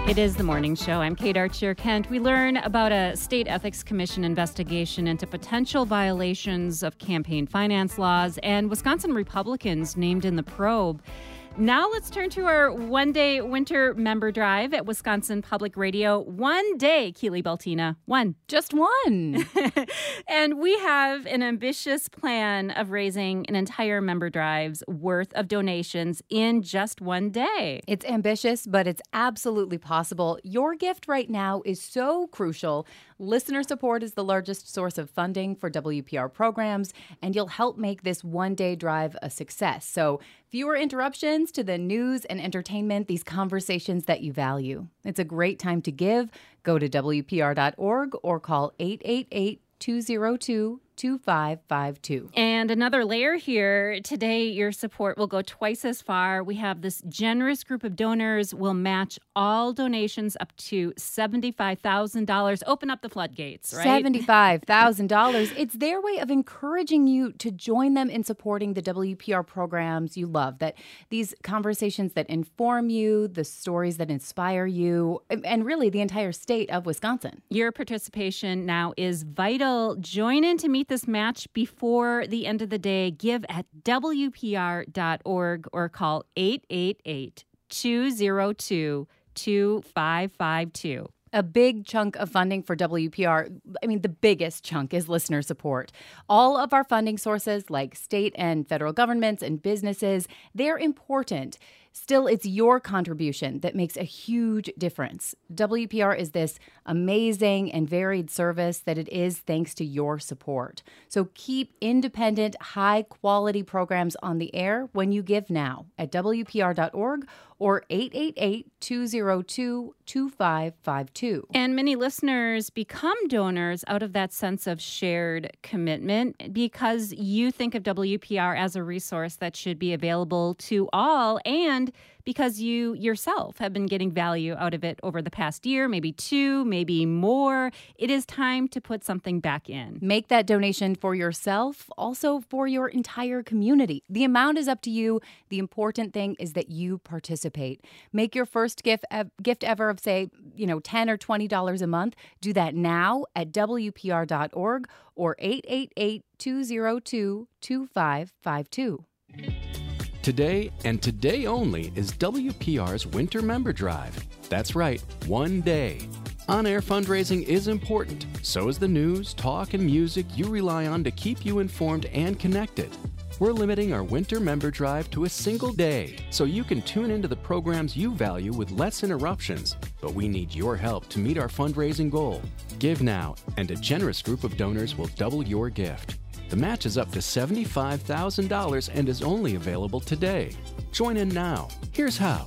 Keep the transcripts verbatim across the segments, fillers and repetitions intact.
It is the morning show. I'm Kate Archer-Kent. We learn about a state ethics commission investigation into potential violations of campaign finance laws and Wisconsin Republicans named in the probe. Now let's turn to our one-day winter member drive at Wisconsin Public Radio. One day, Keely Baltina. One. Just one. And we have an ambitious plan of raising an entire member drive's worth of donations in just one day. It's ambitious, but it's absolutely possible. Your gift right now is so crucial. Listener support is the largest source of funding for W P R programs, and you'll help make this one-day drive a success. So fewer interruptions to the news and entertainment, these conversations that you value. It's a great time to give. Go to W P R dot org or call eight eight eight, two zero two, two five five two. And another layer here, today your support will go twice as far. We have this generous group of donors will match all donations up to seventy-five thousand dollars. Open up the floodgates, right? seventy-five thousand dollars. It's their way of encouraging you to join them in supporting the W P R programs you love, that these conversations that inform you, the stories that inspire you, and really the entire state of Wisconsin. Your participation now is vital. Join in to meet this match before the end of the day. Give at W P R dot org or call eight eight eight, two zero two, two five five two. A big chunk of funding for W P R, I mean, the biggest chunk is listener support. All of our funding sources, like state and federal governments and businesses, they're important. Still, it's your contribution that makes a huge difference. W P R is this amazing and varied service that it is thanks to your support. So keep independent, high-quality programs on the air when you give now at W P R dot org or eight eight eight, two zero two, two five five two. And many listeners become donors out of that sense of shared commitment because you think of W P R as a resource that should be available to all, and because you yourself have been getting value out of it over the past year, maybe two, maybe more. It is time to put something back in. Make that donation for yourself, also for your entire community. The amount is up to you. The important thing is that you participate. Make your first gift uh, gift ever of, say, you know, ten dollars or twenty dollars a month. Do that now at W P R dot org or eight eight eight, two zero two, two five five two. Today, and today only, is W P R's Winter Member Drive. That's right, one day. On-air fundraising is important. So is the news, talk, and music you rely on to keep you informed and connected. We're limiting our Winter Member Drive to a single day, so you can tune into the programs you value with less interruptions. But we need your help to meet our fundraising goal. Give now, and a generous group of donors will double your gift. The match is up to seventy-five thousand dollars and is only available today. Join in now. Here's how.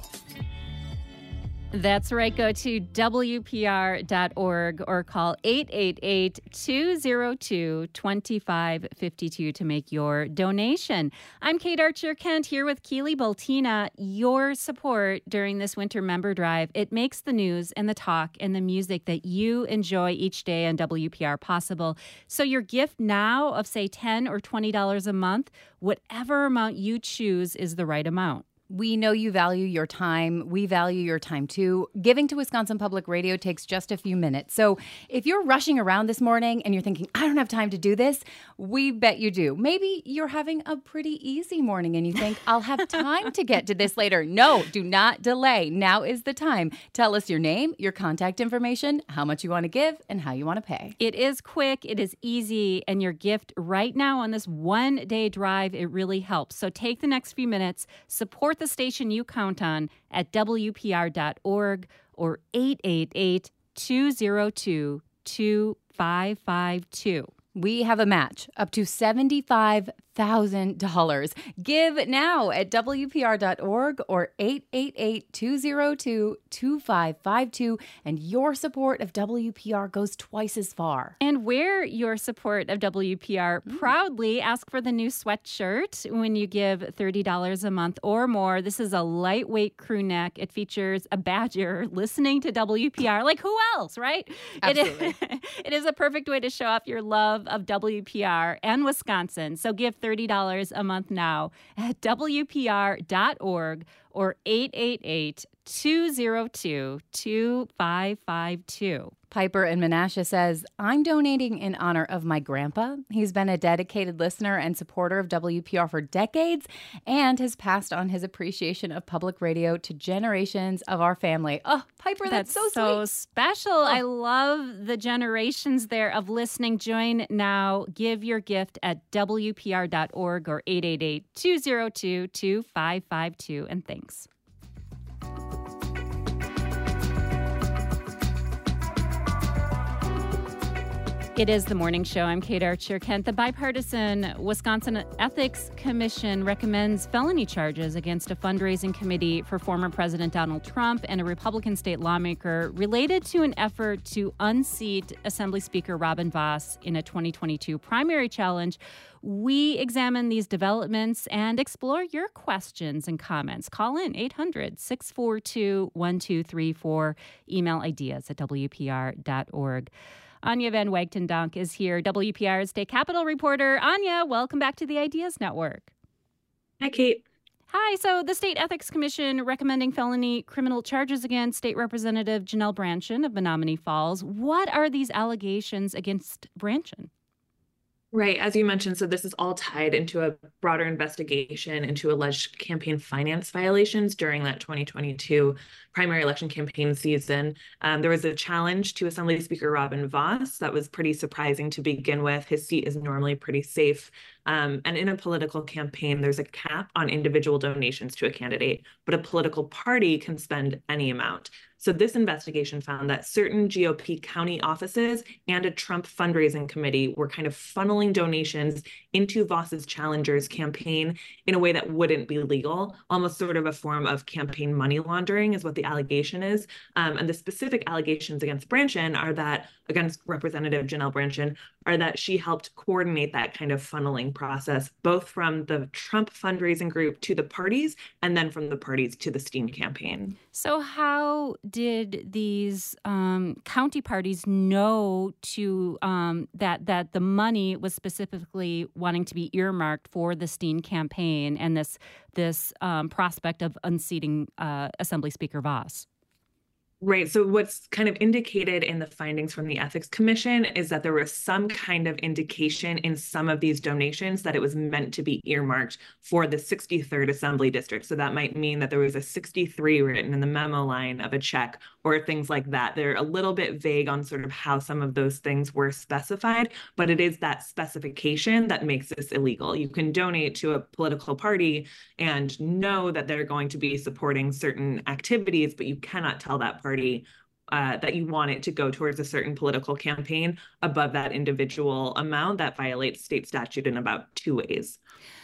That's right. Go to W P R dot org or call eight eight eight, two zero two, two five five two to make your donation. I'm Kate Archer-Kent here with Keely Baltina. Your support during this winter member drive, it makes the news and the talk and the music that you enjoy each day on W P R possible. So your gift now of, say, ten dollars or twenty dollars a month, whatever amount you choose is the right amount. We know you value your time. We value your time, too. Giving to Wisconsin Public Radio takes just a few minutes. So if you're rushing around this morning and you're thinking, I don't have time to do this, we bet you do. Maybe you're having a pretty easy morning and you think, I'll have time to get to this later. No, do not delay. Now is the time. Tell us your name, your contact information, how much you want to give, and how you want to pay. It is quick, it is easy, and your gift right now on this one-day drive, it really helps. So take the next few minutes, support the station you count on at W P R dot org or eight eight eight, two zero two, two five five two. We have a match up to seventy-five thousand dollars. Give now at W P R dot org or eight eight eight, two zero two, two five five two, and your support of W P R goes twice as far. And wear your support of W P R proudly. Ask for the new sweatshirt when you give thirty dollars a month or more. This is a lightweight crew neck. It features a badger listening to W P R. Like, who else, right? Absolutely. It is, it is a perfect way to show off your love of W P R and Wisconsin. So give thirty dollars a month now at W P R dot org or eight eight eight, two zero two, two five five two. Piper in Menasha says, I'm donating in honor of my grandpa. He's been a dedicated listener and supporter of W P R for decades and has passed on his appreciation of public radio to generations of our family. Oh, Piper, that's, that's so, so sweet. special. Oh. I love the generations there of listening. Join now. Give your gift at W P R dot org or eight eight eight, two zero two, two five five two. And thanks. It is the morning show. I'm Kate Archer Kent. The bipartisan Wisconsin Ethics Commission recommends felony charges against a fundraising committee for former President Donald Trump and a Republican state lawmaker related to an effort to unseat Assembly Speaker Robin Vos in a twenty twenty-two primary challenge. We examine these developments and explore your questions and comments. Call in eight hundred, six four two, one two three four. Email ideas at W P R dot org. Anya Van Wagten-Donk is here, W P R's State Capitol reporter. Anya, welcome back to the Ideas Network. Hi, Kate. Hi. So the State Ethics Commission recommending felony criminal charges against State Representative Janelle Brandtjen of Menomonee Falls. What are these allegations against Brandtjen? Right. As you mentioned, so this is all tied into a broader investigation into alleged campaign finance violations during that twenty twenty-two primary election campaign season. Um, there was a challenge to Assembly Speaker Robin Vos that was pretty surprising to begin with. His seat is normally pretty safe. Um, and in a political campaign, there's a cap on individual donations to a candidate, but a political party can spend any amount. So this investigation found that certain G O P county offices and a Trump fundraising committee were kind of funneling donations into Vos's challengers campaign in a way that wouldn't be legal, almost sort of a form of campaign money laundering is what the allegation is. Um, and the specific allegations against Brandtjen are that, against Representative Janelle Brandtjen, are that she helped coordinate that kind of funneling process, both from the Trump fundraising group to the parties and then from the parties to the Steen campaign. So how did these um, county parties know to um, that that the money was specifically wanting to be earmarked for the Steen campaign and this this um, prospect of unseating uh, Assembly Speaker Vos? Right. So what's kind of indicated in the findings from the Ethics Commission is that there was some kind of indication in some of these donations that it was meant to be earmarked for the sixty-third Assembly District. So that might mean that there was a sixty-three written in the memo line of a check or things like that. They're a little bit vague on sort of how some of those things were specified, but it is that specification that makes this illegal. You can donate to a political party and know that they're going to be supporting certain activities, but you cannot tell that party uh, that you want it to go towards a certain political campaign above that individual amount. That violates state statute in about two ways.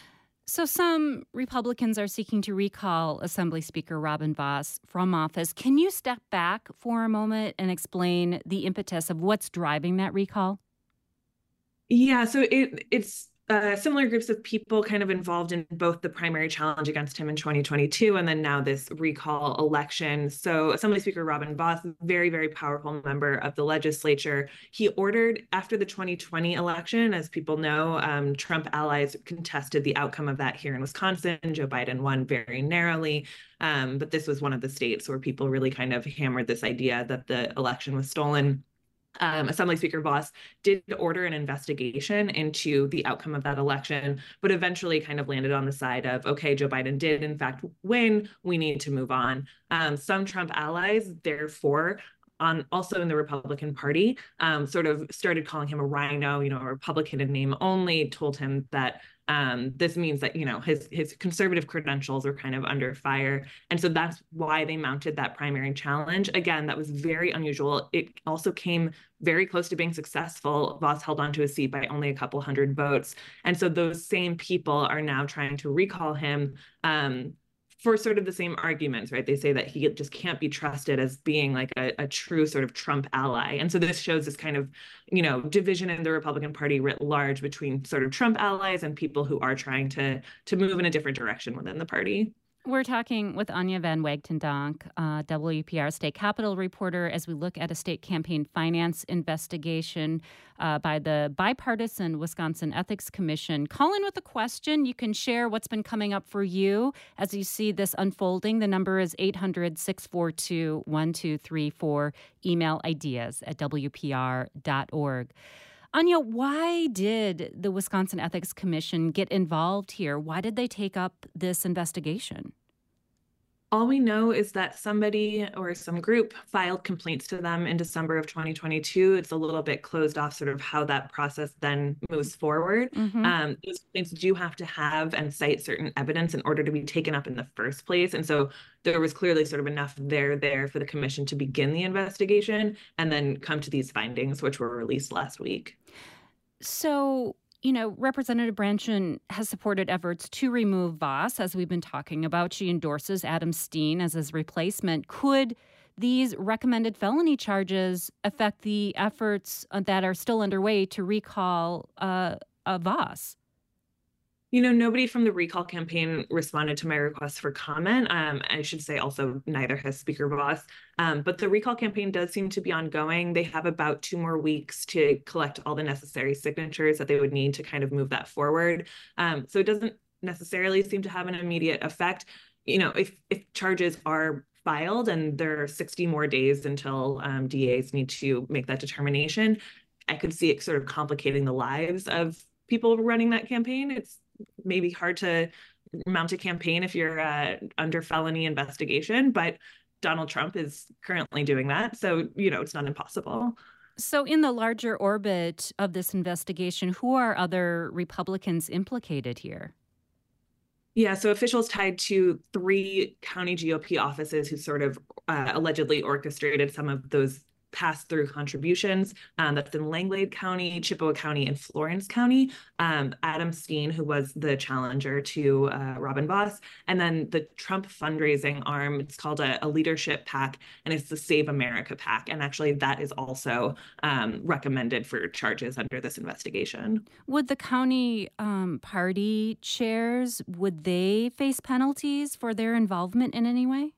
So some Republicans are seeking to recall Assembly Speaker Robin Vos from office. Can you step back for a moment and explain the impetus of what's driving that recall? Yeah, so it it's Uh, similar groups of people kind of involved in both the primary challenge against him in twenty twenty-two and then now this recall election. So Assembly Speaker Robin Vos, very, very powerful member of the legislature. He ordered, after the twenty twenty election, as people know, um, Trump allies contested the outcome of that here in Wisconsin. Joe Biden won very narrowly. Um, but this was one of the states where people really kind of hammered this idea that the election was stolen. Um, Assembly Speaker Vos did order an investigation into the outcome of that election, but eventually kind of landed on the side of, okay, Joe Biden did in fact win, we need to move on. Um, some Trump allies, therefore, on also in the Republican Party, um, sort of started calling him a rhino, you know, a Republican in name only, told him that um, this means that, you know, his his conservative credentials are kind of under fire. And so that's why they mounted that primary challenge. Again, that was very unusual. It also came very close to being successful. Vos held onto his seat by only a couple hundred votes. And so those same people are now trying to recall him um, for sort of the same arguments, right? They say that he just can't be trusted as being like a, a true sort of Trump ally. And so this shows this kind of, you know, division in the Republican Party writ large between sort of Trump allies and people who are trying to, to move in a different direction within the party. We're talking with Anya Van Wagtendonk, uh, W P R State Capitol reporter, as we look at a state campaign finance investigation uh, by the bipartisan Wisconsin Ethics Commission. Call in with a question. You can share what's been coming up for you as you see this unfolding. The number is eight hundred, six four two, one two three four. Email ideas at W P R dot org. Anya, why did the Wisconsin Ethics Commission get involved here? Why did they take up this investigation? All we know is that somebody or some group filed complaints to them in December of twenty twenty-two. It's a little bit closed off sort of how that process then moves forward. Mm-hmm. Um, those complaints do have to have and cite certain evidence in order to be taken up in the first place. And so there was clearly sort of enough there there for the commission to begin the investigation and then come to these findings, which were released last week. So, you know, Representative Branchen has supported efforts to remove Vos, as we've been talking about. She endorses Adam Steen as his replacement. Could these recommended felony charges affect the efforts that are still underway to recall uh, uh, Vos? You know, nobody from the recall campaign responded to my request for comment. Um, I should say also neither has Speaker Vos. Um, but the recall campaign does seem to be ongoing. They have about two more weeks to collect all the necessary signatures that they would need to kind of move that forward. Um, so it doesn't necessarily seem to have an immediate effect. You know, if, if charges are filed and there are sixty more days until um, D As need to make that determination, I could see it sort of complicating the lives of people running that campaign. It's maybe hard to mount a campaign if you're uh, under felony investigation, but Donald Trump is currently doing that. So, you know, it's not impossible. So in the larger orbit of this investigation, who are other Republicans implicated here? Yeah, so officials tied to three county G O P offices who sort of uh, allegedly orchestrated some of those pass-through contributions. Um, that's in Langlade County, Chippewa County, and Florence County. Um, Adam Steen, who was the challenger to uh, Robin Vos, and then the Trump fundraising arm, it's called a, a leadership PAC, and it's the Save America PAC. And actually that is also um, recommended for charges under this investigation. Would the county um, party chairs, would they face penalties for their involvement in any way?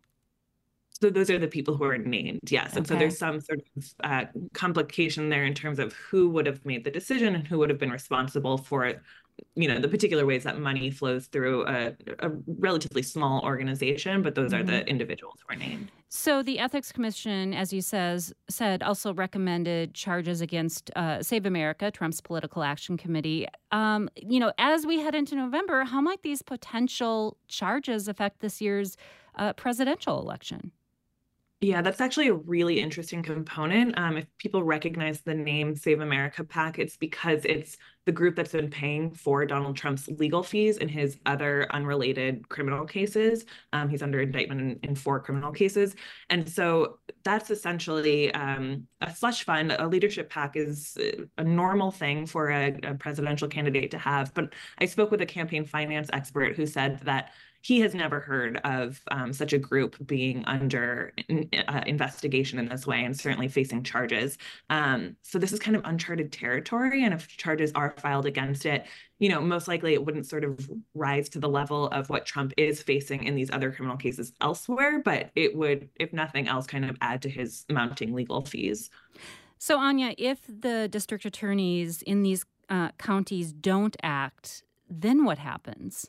So those are the people who are named, yes. And okay. so there's some sort of uh, complication there in terms of who would have made the decision and who would have been responsible for, you know, the particular ways that money flows through a, a relatively small organization, but those mm-hmm. are the individuals who are named. So the Ethics Commission, as you says, said, also recommended charges against uh, Save America, Trump's political action committee. Um, you know, as we head into November, how might these potential charges affect this year's uh, presidential election? Yeah, that's actually a really interesting component. Um, if people recognize the name Save America PAC, it's because it's the group that's been paying for Donald Trump's legal fees in his other unrelated criminal cases. Um, he's under indictment in, in four criminal cases. And so that's essentially um, a slush fund. A leadership PAC is a normal thing for a, a presidential candidate to have. But I spoke with a campaign finance expert who said that he has never heard of um, such a group being under uh, investigation in this way and certainly facing charges. Um, so this is kind of uncharted territory. And if charges are filed against it, you know, most likely it wouldn't sort of rise to the level of what Trump is facing in these other criminal cases elsewhere, but it would, if nothing else, kind of add to his mounting legal fees. So, Anya, if the district attorneys in these uh, counties don't act, then what happens?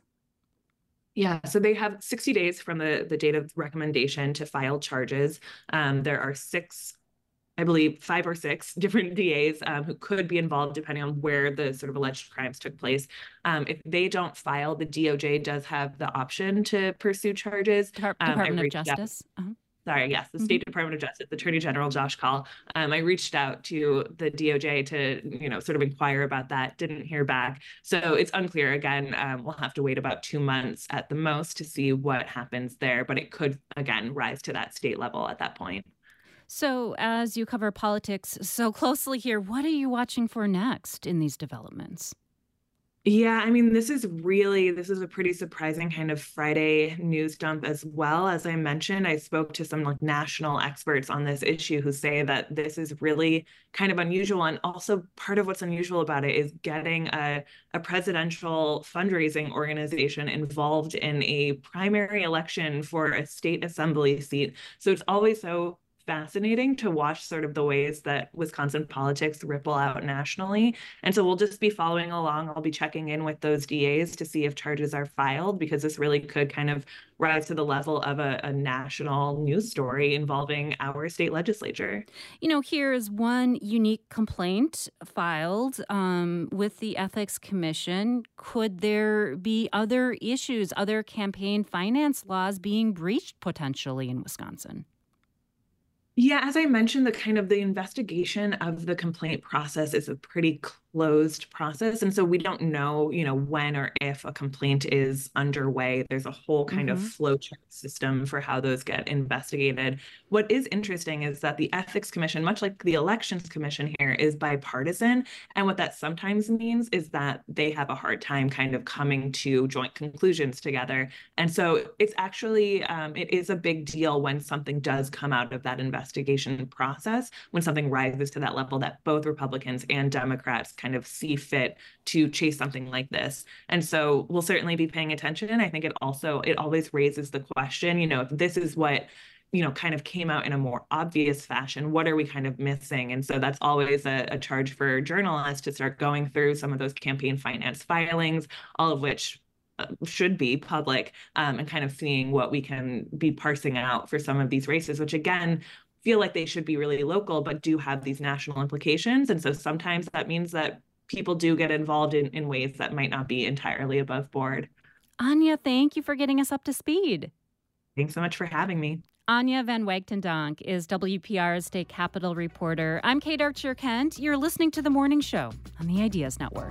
Yeah, so they have sixty days from the, the date of recommendation to file charges. Um, there are six, I believe, five or six different D As um, who could be involved depending on where the sort of alleged crimes took place. Um, if they don't file, the D O J does have the option to pursue charges. Depart- um, Department of Justice. Uh-huh. Sorry, yes, the State mm-hmm. Department of Justice, Attorney General Josh Kaul. Um, I reached out to the D O J to, you know, sort of inquire about that, didn't hear back. So it's unclear. Again, um, we'll have to wait about two months at the most to see what happens there, but it could, again, rise to that state level at that point. So as you cover politics so closely here, what are you watching for next in these developments? Yeah, I mean, this is really, this is a pretty surprising kind of Friday news dump as well. As I mentioned, I spoke to some like national experts on this issue who say that this is really kind of unusual. And also part of what's unusual about it is getting a, a presidential fundraising organization involved in a primary election for a state assembly seat. So it's always so fascinating to watch sort of the ways that Wisconsin politics ripple out nationally. And so we'll just be following along. I'll be checking in with those D As to see if charges are filed, because this really could kind of rise to the level of a, a national news story involving our state legislature. You know, here is one unique complaint filed um, with the Ethics Commission. Could there be other issues, other campaign finance laws being breached potentially in Wisconsin? Yeah, as I mentioned, the kind of the investigation of the complaint process is a pretty closed process. And so we don't know, you know, when or if a complaint is underway. There's a whole kind mm-hmm. of flowchart system for how those get investigated. What is interesting is that the Ethics Commission, much like the Elections Commission here, is bipartisan. And what that sometimes means is that they have a hard time kind of coming to joint conclusions together. And so it's actually, um, it is a big deal when something does come out of that investigation process, when something rises to that level that both Republicans and Democrats kind of see fit to chase something like this. And so we'll certainly be paying attention. And I think it also, it always raises the question, you know, if this is what, you know, kind of came out in a more obvious fashion, what are we kind of missing? And so that's always a, a charge for journalists to start going through some of those campaign finance filings, all of which should be public, um, and kind of seeing what we can be parsing out for some of these races, which again, feel like they should be really local, but do have these national implications. And so sometimes that means that people do get involved in, in ways that might not be entirely above board. Anya, thank you for getting us up to speed. Thanks so much for having me. Anya Van Wagtendonk is W P R's state capitol reporter. I'm Kate Archer-Kent. You're listening to The Morning Show on the Ideas Network.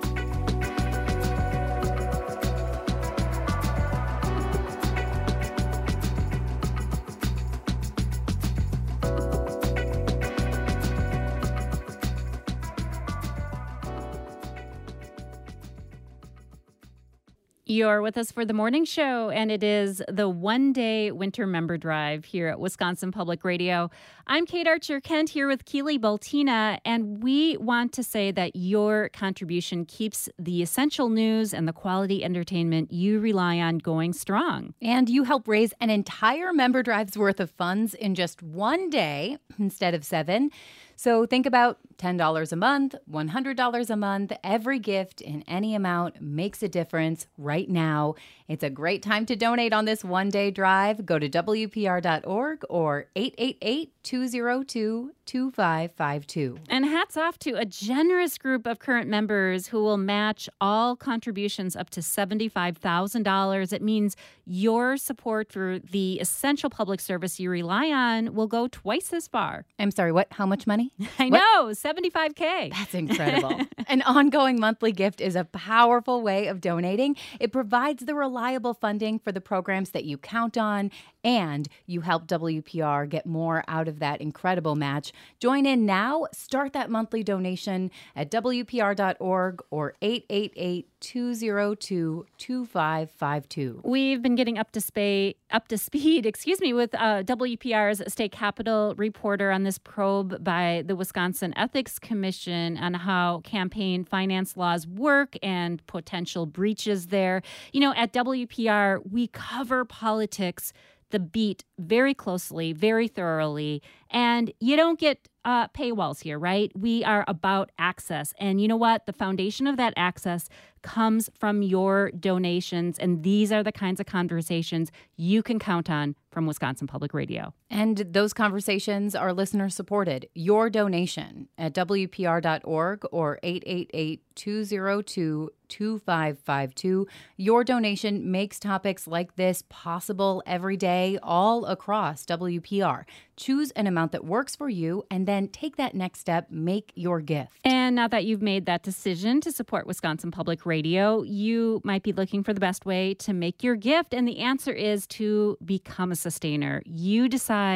You're with us for the morning show, and it is the one-day winter member drive here at Wisconsin Public Radio. I'm Kate Archer-Kent here with Keely Baltina, and we want to say that your contribution keeps the essential news and the quality entertainment you rely on going strong. And you help raise an entire member drive's worth of funds in just one day instead of seven. So think about ten dollars a month, one hundred dollars a month. Every gift in any amount makes a difference right now. It's a great time to donate on this one-day drive. Go to W P R dot org or eight eight eight, two zero two, two five five two. And hats off to a generous group of current members who will match all contributions up to seventy-five thousand dollars. It means your support for the essential public service you rely on will go twice as far. I'm sorry, what? How much money? I what? know, seventy-five K. That's incredible. An ongoing monthly gift is a powerful way of donating. It provides the reliable funding for the programs that you count on, and you help W P R get more out of that incredible match. Join in now. Start that monthly donation at W P R dot org or eight eight eight, two zero two, two five five two. We've been getting up to spa- up to speed, excuse me, with uh, W P R's state capitol reporter on this probe by the Wisconsin Ethics Commission on how campaign finance laws work and potential breaches there. You know, at W P R, we cover politics, the beat, very closely, very thoroughly, and you don't get uh, paywalls here, right? We are about access. And you know what? The foundation of that access comes from your donations. And these are the kinds of conversations you can count on from Wisconsin Public Radio. And those conversations are listener supported. Your donation at W P R dot org or eight eight eight, two zero two, two five five two. Your donation makes topics like this possible every day all across W P R. Choose an amount that works for you and then take that next step, make your gift. And now that you've made that decision to support Wisconsin Public Radio, you might be looking for the best way to make your gift. And the answer is to become a sustainer. You decide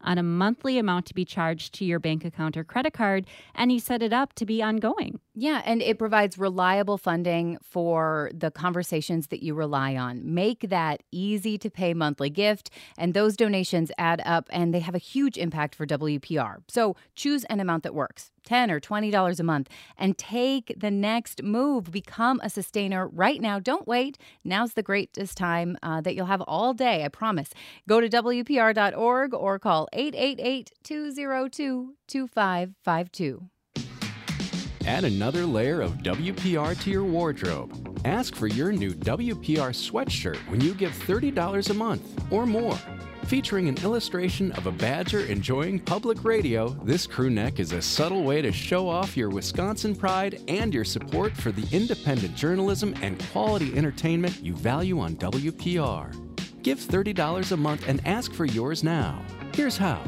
on a monthly amount to be charged to your bank account or credit card, and you set it up to be ongoing. Yeah, and it provides reliable funding for the conversations that you rely on. Make that easy to pay monthly gift, and those donations add up, and they have a huge impact for W P R. So choose an amount that works, ten dollars or twenty dollars a month, and take the next move. Become a sustainer right now. Don't wait. Now's the greatest time uh, that you'll have all day, I promise. Go to W P R dot org or call eight eight eight, two zero two, two five five two. Add another layer of W P R to your wardrobe. Ask for your new W P R sweatshirt when you give thirty dollars a month or more. Featuring an illustration of a badger enjoying public radio, this crew neck is a subtle way to show off your Wisconsin pride and your support for the independent journalism and quality entertainment you value on W P R. Give thirty dollars a month and ask for yours now. Here's how.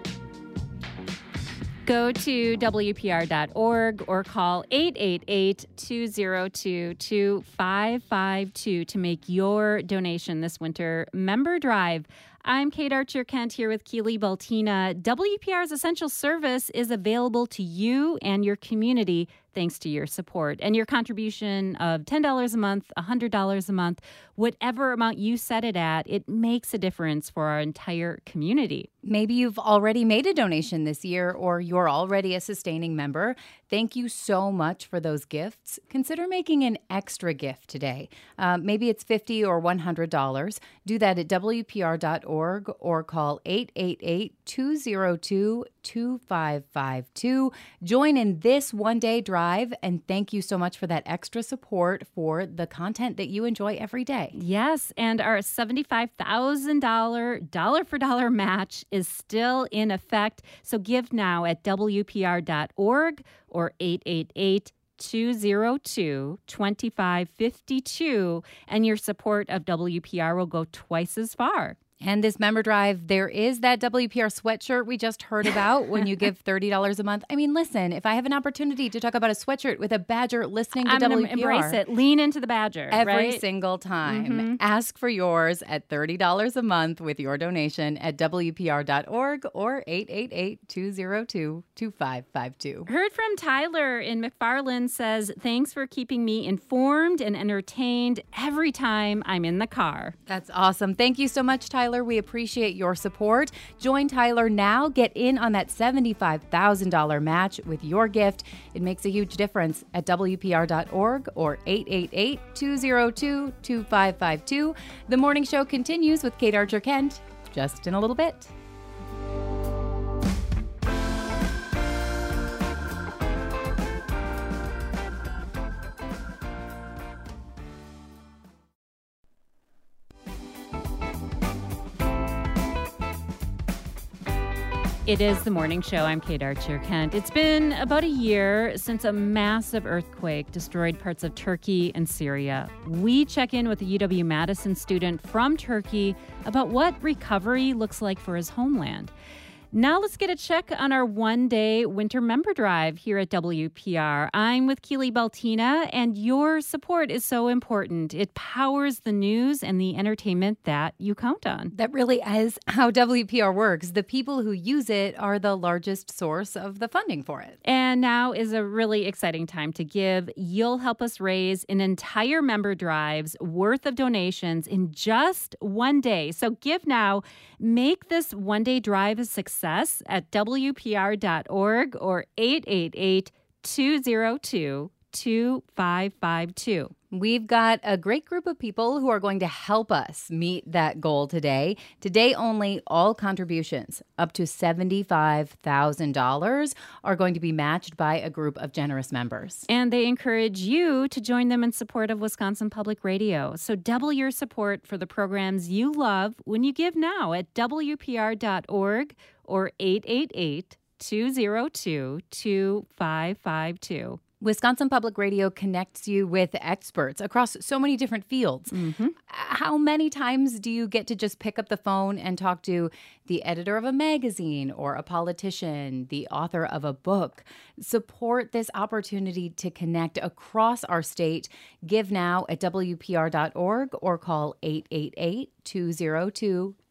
Go to W P R dot org or call eight eight eight, two zero two, two five five two to make your donation this winter member drive. I'm Kate Archer Kent here with Keely Baltina. W P R's essential service is available to you and your community thanks to your support. And your contribution of ten dollars a month, one hundred dollars a month, whatever amount you set it at, it makes a difference for our entire community. Maybe you've already made a donation this year or you're already a sustaining member. Thank you so much for those gifts. Consider making an extra gift today. Uh, maybe it's fifty dollars or one hundred dollars. Do that at W P R dot org or call eight eight eight, two zero two, two five five two. Join in this one-day drive, and thank you so much for that extra support for the content that you enjoy every day. Yes, and our seventy-five thousand dollars dollar-for-dollar match is still in effect. So give now at W P R dot org or eight eight eight, two zero two, two five five two, and your support of W P R will go twice as far. And this member drive, there is that W P R sweatshirt we just heard about when you give thirty dollars a month. I mean, listen, if I have an opportunity to talk about a sweatshirt with a badger listening to I'm W P R. I'm going to embrace it. Lean into the badger. Every right? single time. Mm-hmm. Ask for yours at thirty dollars a month with your donation at W P R dot org or eight eight eight, two zero two, two five five two. Heard from Tyler in McFarland says, thanks for keeping me informed and entertained every time I'm in the car. That's awesome. Thank you so much, Tyler. We appreciate your support. Join Tyler now. Get in on that seventy-five thousand dollars match with your gift. It makes a huge difference at W P R dot org or eight eight eight, two zero two, two five five two. The morning show continues with Kate Archer Kent just in a little bit. It is the morning show. I'm Kate Archer Kent. It's been about a year since a massive earthquake destroyed parts of Turkey and Syria. We check in with a U W-Madison student from Turkey about what recovery looks like for his homeland. Now let's get a check on our one-day winter member drive here at W P R. I'm with Keely Baltina, and your support is so important. It powers the news and the entertainment that you count on. That really is how W P R works. The people who use it are the largest source of the funding for it. And now is a really exciting time to give. You'll help us raise an entire member drive's worth of donations in just one day. So give now. Make this one-day drive a success at W P R dot org or eight eight eight, two zero two, two five five two. We've got a great group of people who are going to help us meet that goal today. Today only, all contributions up to seventy-five thousand dollars are going to be matched by a group of generous members. And they encourage you to join them in support of Wisconsin Public Radio. So double your support for the programs you love when you give now at W P R dot org or eight eight eight, two zero two, two five five two. Wisconsin Public Radio connects you with experts across so many different fields. Mm-hmm. How many times do you get to just pick up the phone and talk to the editor of a magazine or a politician, the author of a book? Support this opportunity to connect across our state. Give now at W P R dot org or call eight eight eight, two zero two, two five five two.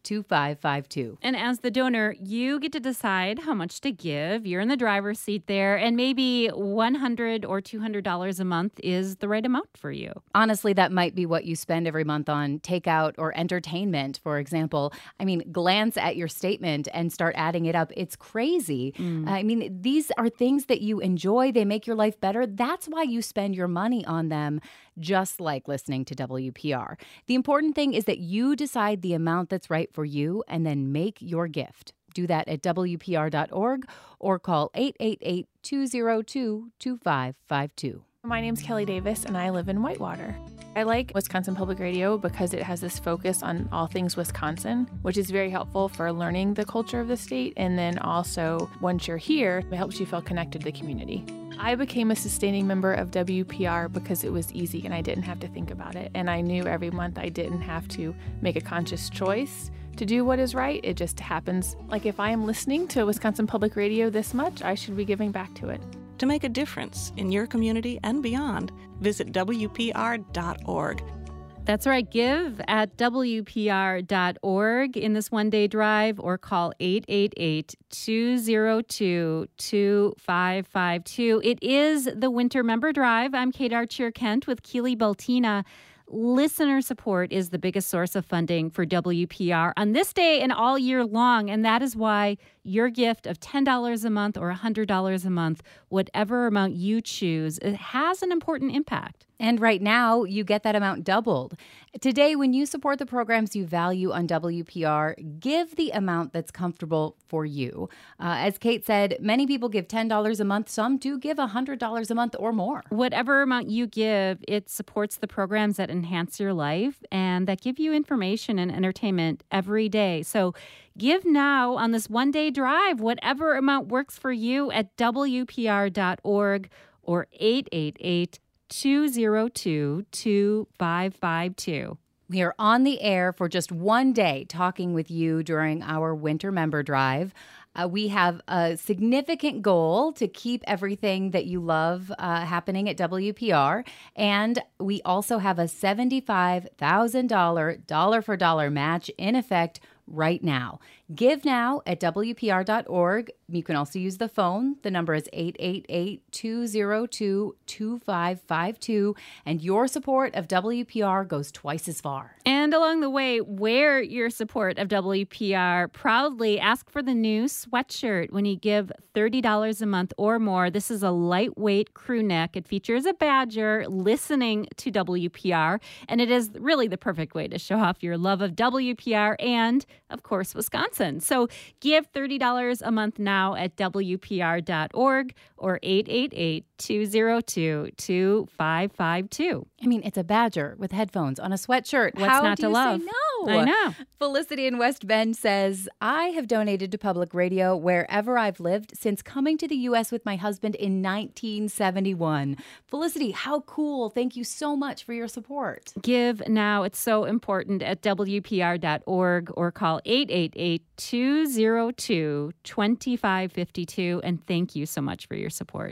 two five five two. And as the donor, you get to decide how much to give. You're in the driver's seat there, and maybe one hundred dollars or two hundred dollars a month is the right amount for you. Honestly, that might be what you spend every month on takeout or entertainment, for example. I mean, glance at your statement and start adding it up. It's crazy. Mm. I mean, these are things that you enjoy. They make your life better. That's why you spend your money on them, just like listening to W P R. The important thing is that you decide the amount that's right for you and then make your gift. Do that at W P R dot org or call eight eight eight, two zero two, two five five two. My name's Kelly Davis, and I live in Whitewater. I like Wisconsin Public Radio because it has this focus on all things Wisconsin, which is very helpful for learning the culture of the state. And then also, once you're here, it helps you feel connected to the community. I became a sustaining member of W P R because it was easy and I didn't have to think about it. And I knew every month I didn't have to make a conscious choice to do what is right. It just happens. Like if I am listening to Wisconsin Public Radio this much, I should be giving back to it. To make a difference in your community and beyond, visit W P R dot org. That's right. Give at W P R dot org in this one-day drive or call eight eight eight, two zero two, two five five two. It is the Winter Member Drive. I'm Kate Archer-Kent with Keely Baltina. Listener support is the biggest source of funding for W P R on this day and all year long, and that is why your gift of ten dollars a month or one hundred dollars a month, whatever amount you choose, it has an important impact. And right now, you get that amount doubled. Today, when you support the programs you value on W P R, give the amount that's comfortable for you. Uh, as Kate said, many people give ten dollars a month. Some do give one hundred dollars a month or more. Whatever amount you give, it supports the programs that enhance your life and that give you information and entertainment every day. So give now on this one-day drive, whatever amount works for you at W P R dot org or eight eight eight, two zero two, two five five two. We are on the air for just one day talking with you during our Winter Member Drive. Uh, we have a significant goal to keep everything that you love uh, happening at W P R. And we also have a seventy-five thousand dollars dollar-for-dollar match in effect right now. Give now at W P R dot org. You can also use the phone. The number is eight eight eight, two zero two, two five five two. And your support of W P R goes twice as far. And along the way, wear your support of W P R proudly. Ask for the new sweatshirt when you give thirty dollars a month or more. This is a lightweight crew neck. It features a badger listening to W P R. And it is really the perfect way to show off your love of W P R and, of course, Wisconsin. So give thirty dollars a month now at W P R dot org or eight eight eight, two zero two, two five five two. I mean, it's a badger with headphones on a sweatshirt. What's How not do to you love? Say no? I know. Felicity in West Bend says, I have donated to public radio wherever I've lived since coming to the U S with my husband in nineteen seventy-one. Felicity, how cool. Thank you so much for your support. Give now. It's so important at W P R dot org or call eight eight eight, two zero two, two five five two. And thank you so much for your support.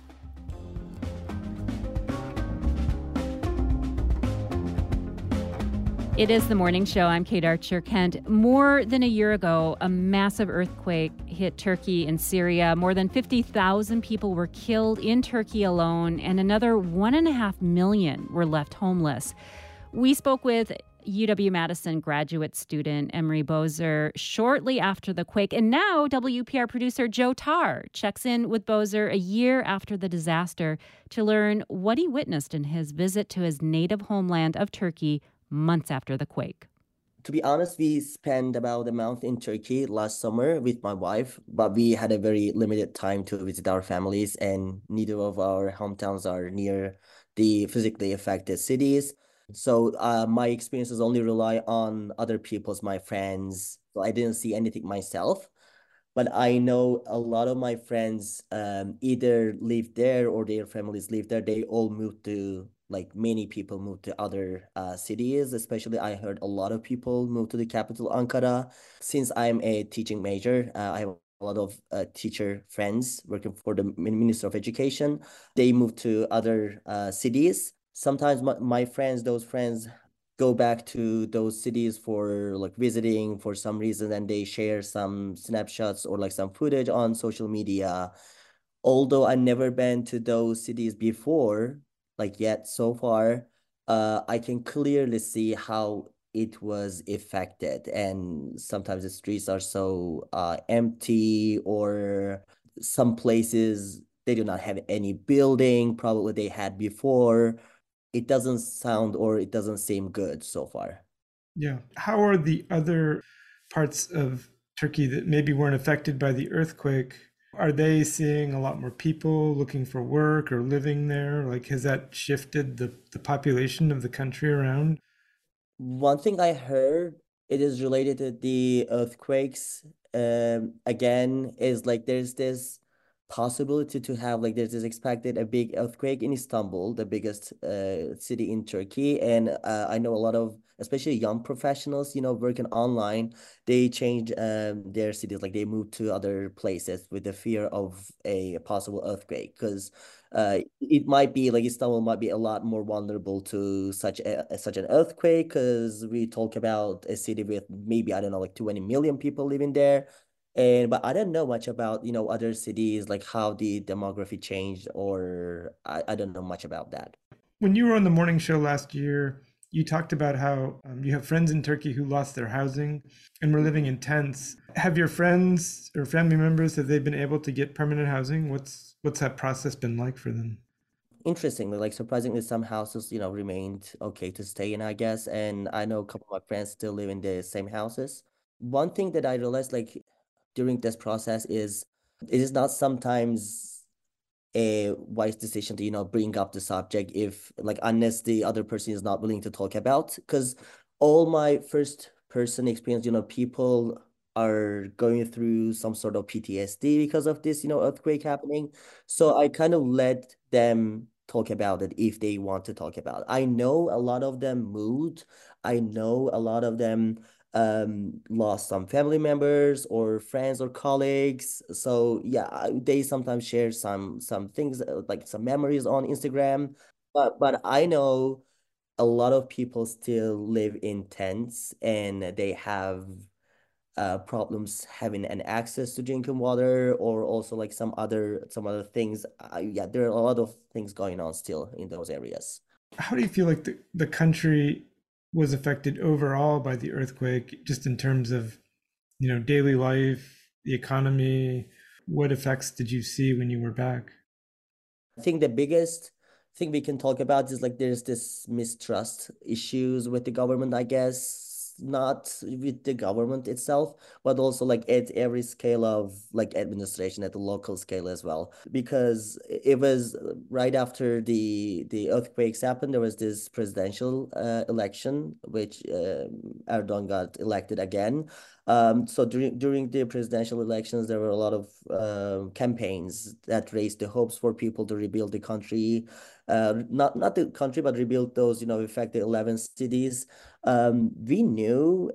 It is the morning show. I'm Kate Archer-Kent. More than a year ago, a massive earthquake hit Turkey and Syria. More than fifty thousand people were killed in Turkey alone, and another one and a half million were left homeless. We spoke with U W-Madison graduate student Emery Bozer shortly after the quake, and now W P R producer Joe Tarr checks in with Bozer a year after the disaster to learn what he witnessed in his visit to his native homeland of Turkey months after the quake. To be honest, we spent about a month in Turkey last summer with my wife, but we had a very limited time to visit our families, and neither of our hometowns are near the physically affected cities. So uh, my experiences only rely on other people's, my friends. So I didn't see anything myself. But I know a lot of my friends um, either live there or their families live there. They all moved to, like many people moved to other uh, cities. Especially I heard a lot of people move to the capital, Ankara. Since I'm a teaching major, uh, I have a lot of uh, teacher friends working for the Minister of Education. They moved to other uh, cities. Sometimes my, my friends, those friends go back to those cities for like visiting for some reason, and they share some snapshots or like some footage on social media. Although I never been to those cities before, like yet so far, uh, I can clearly see how it was affected. And sometimes the streets are so uh, empty, or some places they do not have any building, probably they had before. It doesn't sound or it doesn't seem good so far. Yeah. How are the other parts of Turkey that maybe weren't affected by the earthquake? Are they seeing a lot more people looking for work or living there? Like, has that shifted the, the population of the country around? One thing I heard, it is related to the earthquakes. Um, again, is like there's this possibility to have like there's this expected a big earthquake in Istanbul, the biggest uh, city in Turkey, and uh, I know a lot of especially young professionals, you know, working online, they change um, their cities, like they move to other places with the fear of a possible earthquake, because uh, it might be like Istanbul might be a lot more vulnerable to such a such an earthquake, because we talk about a city with maybe I don't know like twenty million people living there, and but I don't know much about you know other cities, like how the demography changed, or I, I don't know much about that. When you were on the morning show last year, you talked about how um, you have friends in Turkey who lost their housing and were living in tents. Have your friends or family members, have they been able to get permanent housing? What's what's that process been like for them? Interestingly, like surprisingly, some houses, you know, remained okay to stay in, I guess. And I know a couple of my friends still live in the same houses. One thing that I realized, like during this process, is it is not sometimes a wise decision to, you know, bring up the subject if, like, unless the other person is not willing to talk about. Because all my first person experience, you know, people are going through some sort of P T S D because of this, you know, earthquake happening. So I kind of let them talk about it if they want to talk about it. I know a lot of them moved. I know a lot of them um lost some family members or friends or colleagues. So yeah, I- they sometimes share some some things uh, like some memories on Instagram. But but I know a lot of people still live in tents, and they have uh problems having an access to drinking water, or also like some other some other things. Uh, yeah, there are a lot of things going on still in those areas. How do you feel like the, the country was affected overall by the earthquake, just in terms of, you know, daily life, the economy? What effects did you see when you were back? I think the biggest thing we can talk about is like there's this mistrust issues with the government, I guess, not with the government itself, but also like at every scale of like administration at the local scale as well. Because it was right after the the earthquakes happened, there was this presidential uh, election, which uh, Erdogan got elected again. Um, so during during the presidential elections, there were a lot of uh, campaigns that raised the hopes for people to rebuild the country, uh, not not the country, but rebuild those, you know, affected eleven cities. Um, we knew,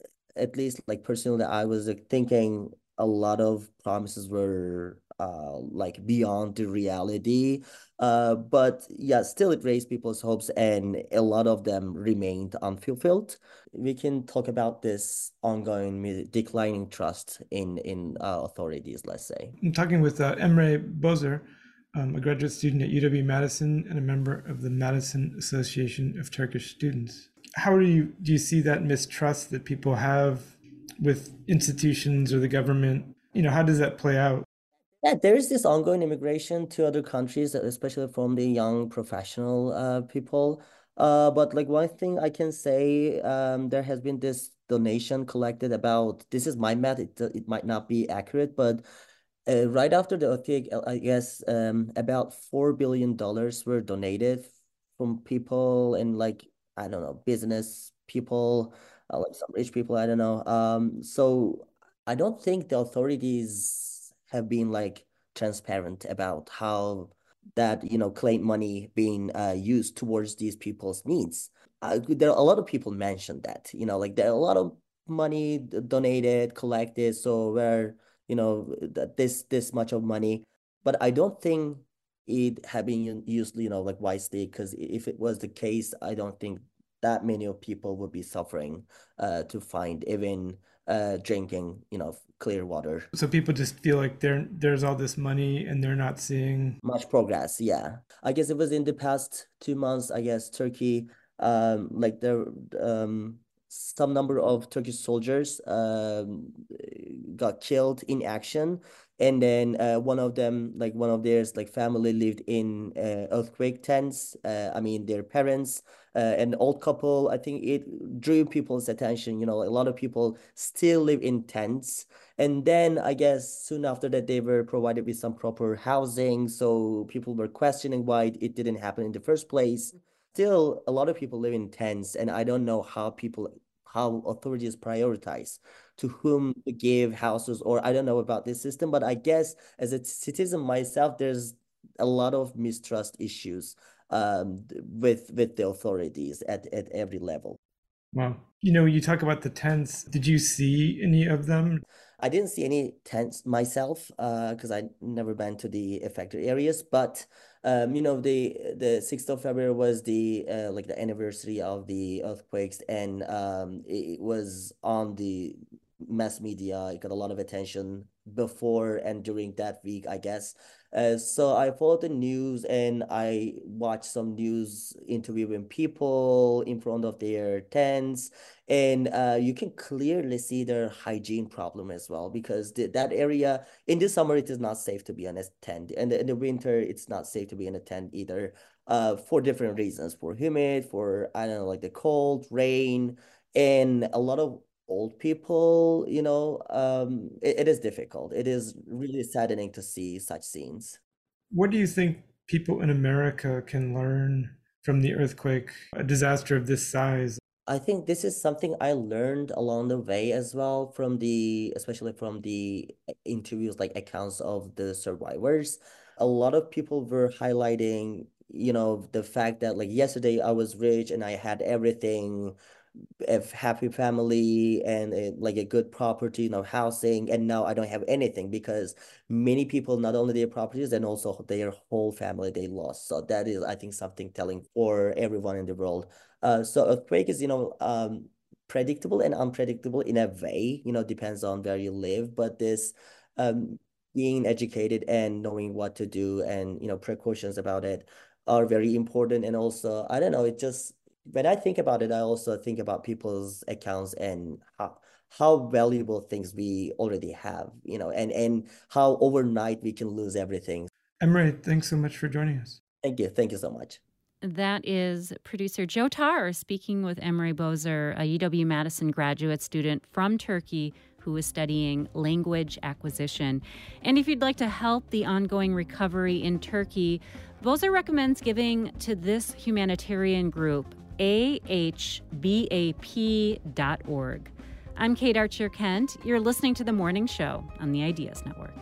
at least like personally, I was like, thinking a lot of promises were uh like beyond the reality. Uh, but yeah, still it raised people's hopes, and a lot of them remained unfulfilled. We can talk about this ongoing mi- declining trust in in uh, authorities, let's say. I'm talking with uh, Emre Bozer, um, a graduate student at U W-Madison and a member of the Madison Association of Turkish Students. How do you do you see that mistrust that people have with institutions or the government? You know, how does that play out? Yeah, there is this ongoing immigration to other countries, especially from the young professional uh, people. Uh, but like one thing I can say, um, there has been this donation collected about, this is my math, it, it might not be accurate, but uh, right after the earthquake, uh, I guess um, about four billion dollars were donated from people and like, I don't know, business people, uh, like some rich people, I don't know. Um, so I don't think the authorities have been like transparent about how that, you know, claim money being uh, used towards these people's needs. Uh, there are a lot of people mentioned that, you know, like there are a lot of money d- donated, collected. So where, you know, that this this much of money, but I don't think it had been u- used, you know, like wisely. Because if it was the case, I don't think that many of people would be suffering uh, to find even uh, drinking, you know, clear water. So people just feel like there there's all this money and they're not seeing much progress. Yeah, I guess it was in the past two months. I guess Turkey, um, like there, um, some number of Turkish soldiers um got killed in action, and then uh, one of them, like one of theirs, like family lived in uh, earthquake tents. Uh, I mean, their parents, uh, an old couple. I think it drew people's attention. You know, a lot of people still live in tents. And then I guess soon after that, they were provided with some proper housing. So people were questioning why it didn't happen in the first place. Still, a lot of people live in tents, and I don't know how people, how authorities prioritize to whom to give houses, or I don't know about this system. But I guess as a citizen myself, there's a lot of mistrust issues um, with with the authorities at, at every level. Wow. You know, you talk about the tents. Did you see any of them? I didn't see any tents myself because uh, I never been to the affected areas. But um, you know, the the sixth of February was the uh, like the anniversary of the earthquakes, and um, it, it was on the mass media. It got a lot of attention before and during that week, I guess. Uh, so I followed the news and I watched some news interviewing people in front of their tents, and uh, you can clearly see their hygiene problem as well, because the, that area in the summer it is not safe to be in a tent, and in the winter it's not safe to be in a tent either, uh, for different reasons, for humid, for I don't know, like the cold, rain, and a lot of old people, you know, um, it, it is difficult. It is really saddening to see such scenes. What do you think people in America can learn from the earthquake, a disaster of this size? I think this is something I learned along the way as well from the, especially from the interviews, like accounts of the survivors. A lot of people were highlighting, you know, the fact that like yesterday I was rich and I had everything, a happy family and a, like a good property, you know, housing, and now I don't have anything because many people, not only their properties and also their whole family they lost. So that is, I think, something telling for everyone in the world. Uh, so earthquake is, you know, um, predictable and unpredictable in a way, you know, depends on where you live, but this um, being educated and knowing what to do and, you know, precautions about it are very important. And also, I don't know, it just, when I think about it, I also think about people's accounts and how how valuable things we already have, you know, and and how overnight we can lose everything. Emre, thanks so much for joining us. Thank you. Thank you so much. That is producer Joe Tar speaking with Emre Bozer, a U W-Madison graduate student from Turkey who is studying language acquisition. And if you'd like to help the ongoing recovery in Turkey, Bozer recommends giving to this humanitarian group, A H B A P dot org. I'm Kate Archer-Kent. You're listening to The Morning Show on the Ideas Network.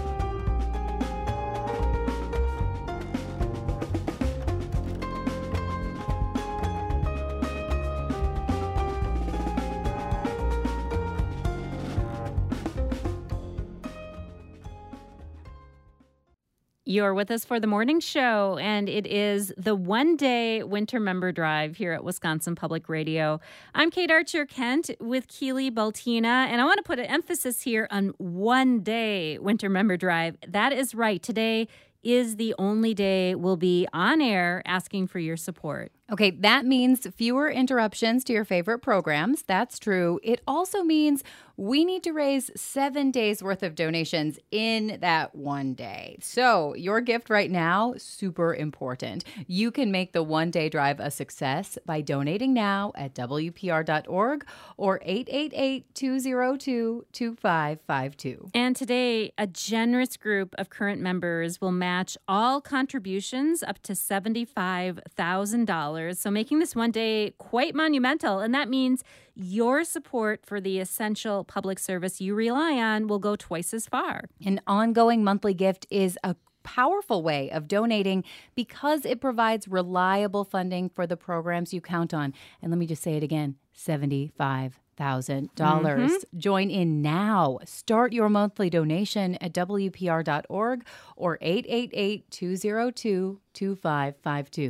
You're with us for the morning show, and it is the one-day winter member drive here at Wisconsin Public Radio. I'm Kate Archer-Kent with Keely Baltina, and I want to put an emphasis here on one-day winter member drive. That is right. Today is the only day we'll be on air asking for your support. Okay, that means fewer interruptions to your favorite programs. That's true. It also means we need to raise seven days worth of donations in that one day. So your gift right now, super important. You can make the one day drive a success by donating now at W P R dot org or eight eight eight, two zero two, two five five two. And today, a generous group of current members will match all contributions up to seventy-five thousand dollars. So making this one day quite monumental. And that means your support for the essential public service you rely on will go twice as far. An ongoing monthly gift is a powerful way of donating because it provides reliable funding for the programs you count on. And let me just say it again, seventy-five thousand dollars. Mm-hmm. Join in now. Start your monthly donation at W P R dot org or eight eight eight, two zero two, two five five two.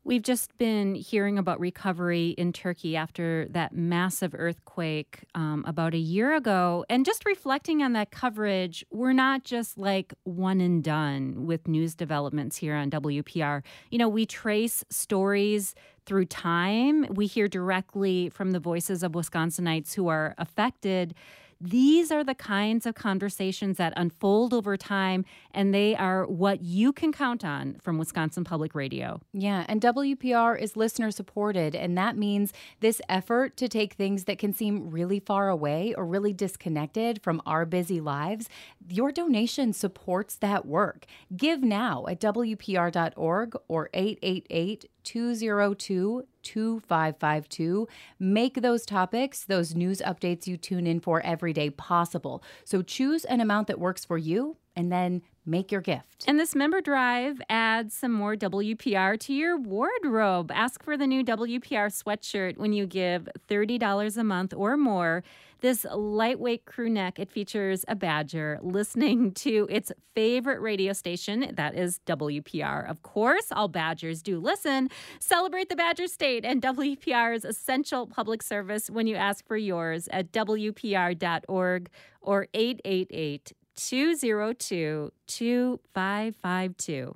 We've just been hearing about recovery in Turkey after that massive earthquake um, about a year ago. And just reflecting on that coverage, we're not just like one and done with news developments here on W P R. You know, we trace stories through time. We hear directly from the voices of Wisconsinites who are affected. These are the kinds of conversations that unfold over time, and they are what you can count on from Wisconsin Public Radio. Yeah, and W P R is listener supported, and that means this effort to take things that can seem really far away or really disconnected from our busy lives, your donation supports that work. Give now at W P R dot org or eight eight eight, two zero two, two five five two. Make those topics, those news updates you tune in for every day possible. So choose an amount that works for you and then make your gift. And this member drive adds some more W P R to your wardrobe. Ask for the new W P R sweatshirt when you give thirty dollars a month or more. This lightweight crew neck, it features a badger listening to its favorite radio station. That is W P R. Of course, all badgers do listen. Celebrate the Badger State and W P R's essential public service when you ask for yours at W P R dot org or eight eight eight, two zero two, two five five two.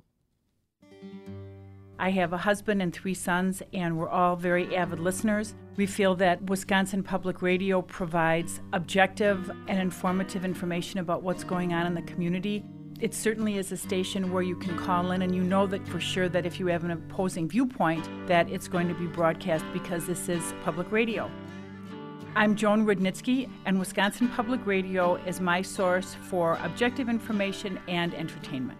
I have a husband and three sons, and we're all very avid listeners. We feel that Wisconsin Public Radio provides objective and informative information about what's going on in the community. It certainly is a station where you can call in and you know that for sure that if you have an opposing viewpoint, that it's going to be broadcast because this is public radio. I'm Joan Rudnitsky, and Wisconsin Public Radio is my source for objective information and entertainment.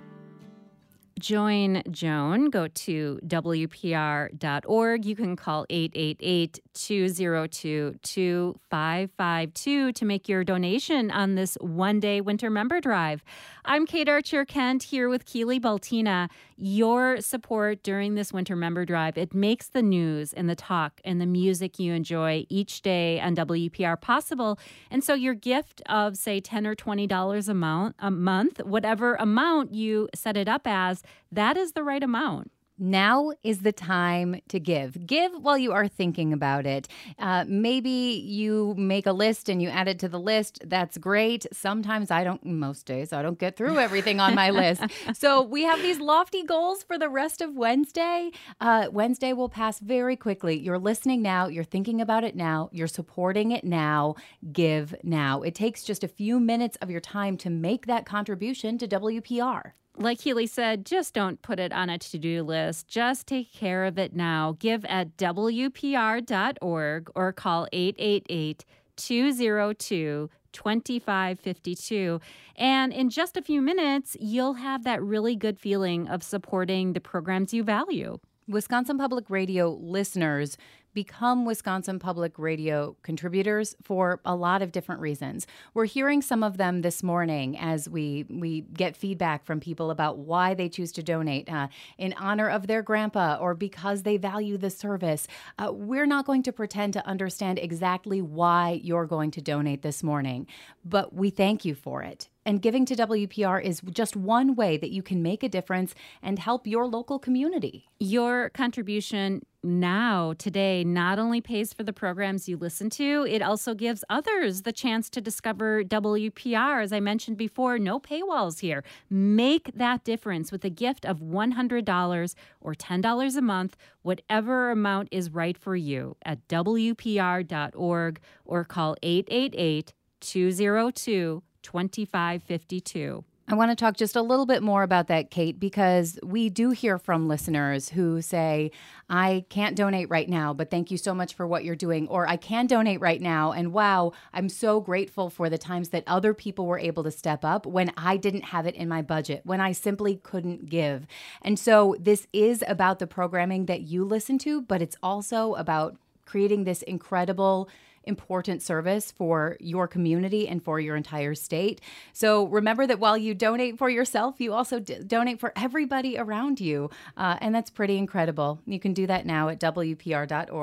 Join Joan. Go to W P R dot org. You can call eight eight eight, two zero two, two five five two to make your donation on this one-day winter member drive. I'm Kate Archer-Kent here with Keely Baltina. Your support during this winter member drive, it makes the news and the talk and the music you enjoy each day on W P R possible. And so your gift of, say, ten dollars or twenty dollars a month, a month, whatever amount you set it up as, that is the right amount. Now is the time to give. Give while you are thinking about it. Uh, maybe you make a list and you add it to the list. That's great. Sometimes I don't, most days, I don't get through everything on my list. So we have these lofty goals for the rest of Wednesday. Uh, Wednesday will pass very quickly. You're listening now. You're thinking about it now. You're supporting it now. Give now. It takes just a few minutes of your time to make that contribution to W P R. Like Healy said, just don't put it on a to-do list. Just take care of it now. Give at W P R dot org or call eight eight eight, two zero two, two five five two. And in just a few minutes, you'll have that really good feeling of supporting the programs you value. Wisconsin Public Radio listeners become Wisconsin Public Radio contributors for a lot of different reasons. We're hearing some of them this morning as we we get feedback from people about why they choose to donate uh, in honor of their grandpa or because they value the service. Uh, we're not going to pretend to understand exactly why you're going to donate this morning, but we thank you for it. And giving to W P R is just one way that you can make a difference and help your local community. Your contribution now, today, not only pays for the programs you listen to, it also gives others the chance to discover W P R. As I mentioned before, no paywalls here. Make that difference with a gift of one hundred dollars or ten dollars a month, whatever amount is right for you, at W P R dot org or call eight eight eight, two zero two, two five five two. I want to talk just a little bit more about that, Kate, because we do hear from listeners who say, I can't donate right now, but thank you so much for what you're doing. Or I can donate right now, and wow, I'm so grateful for the times that other people were able to step up when I didn't have it in my budget, when I simply couldn't give. And so this is about the programming that you listen to, but it's also about creating this incredible important service for your community and for your entire state. So remember that while you donate for yourself, you also d- donate for everybody around you. Uh, and that's pretty incredible. You can do that now at W P R dot org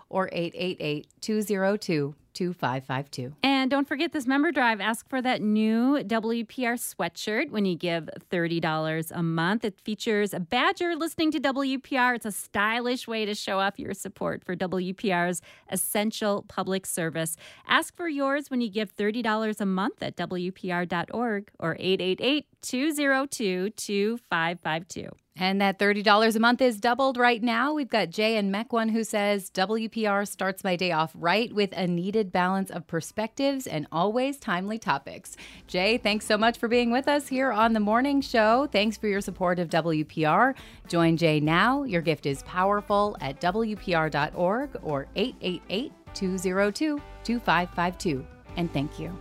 or eight eight eight, two zero two, two five five two. And don't forget this member drive. Ask for that new W P R sweatshirt when you give thirty dollars a month. It features a badger listening to W P R. It's a stylish way to show off your support for W P R's essential public service. Ask for yours when you give thirty dollars a month at W P R dot org or eight eight eight, two zero two, two five five two. And that thirty dollars a month is doubled right now. We've got Jay in Mequon who says, W P R starts my day off right with a needed balance of perspectives and always timely topics. Jay, thanks so much for being with us here on The Morning Show. Thanks for your support of W P R. Join Jay now. Your gift is powerful at W P R dot org or eight eight eight, two zero two, two five five two. And thank you.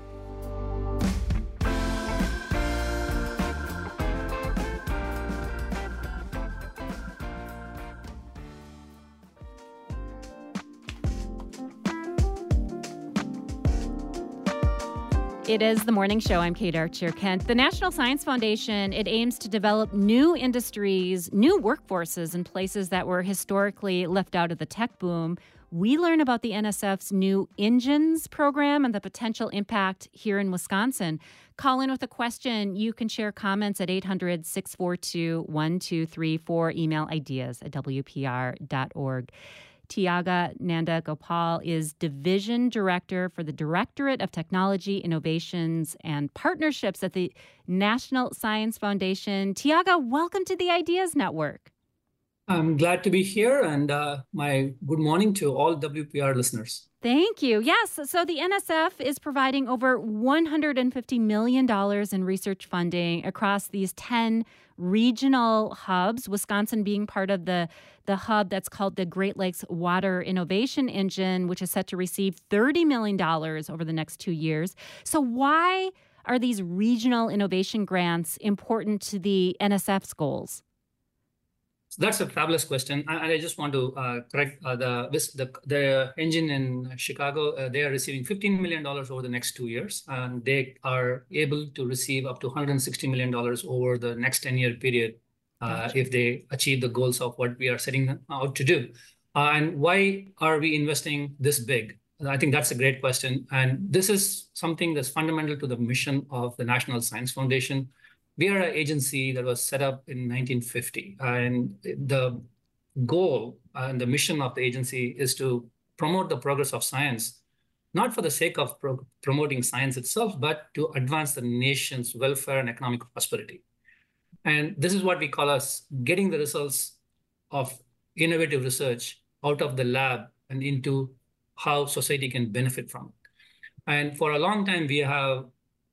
It is The Morning Show. I'm Kate Archer-Kent. The National Science Foundation, it aims to develop new industries, new workforces in places that were historically left out of the tech boom. We learn about the N S F's new Engines program and the potential impact here in Wisconsin. Call in with a question. You can share comments at eight hundred, six four two, one two three four. Email ideas at W P R dot org. Tiaga Nanda Gopal is Division Director for the Directorate of Technology, Innovations, and Partnerships at the National Science Foundation. Tiaga, welcome to the Ideas Network. I'm glad to be here, and uh, my good morning to all W P R listeners. Thank you. Yes, so the N S F is providing over one hundred fifty million dollars in research funding across these ten regional hubs, Wisconsin being part of the, the hub that's called the Great Lakes Water Innovation Engine, which is set to receive thirty million dollars over the next two years. So why are these regional innovation grants important to the N S F's goals? That's a fabulous question, and I just want to uh, correct uh, the this the the engine in Chicago. Uh, they are receiving fifteen million dollars over the next two years, and they are able to receive up to one hundred sixty million dollars over the next ten-year period uh, gotcha. if they achieve the goals of what we are setting out to do. Uh, and why are we investing this big? I think that's a great question, and this is something that's fundamental to the mission of the National Science Foundation. We are an agency that was set up in nineteen fifty, and the goal and the mission of the agency is to promote the progress of science, not for the sake of pro promoting science itself, but to advance the nation's welfare and economic prosperity. And this is what we call as getting the results of innovative research out of the lab and into how society can benefit from it. And for a long time, we have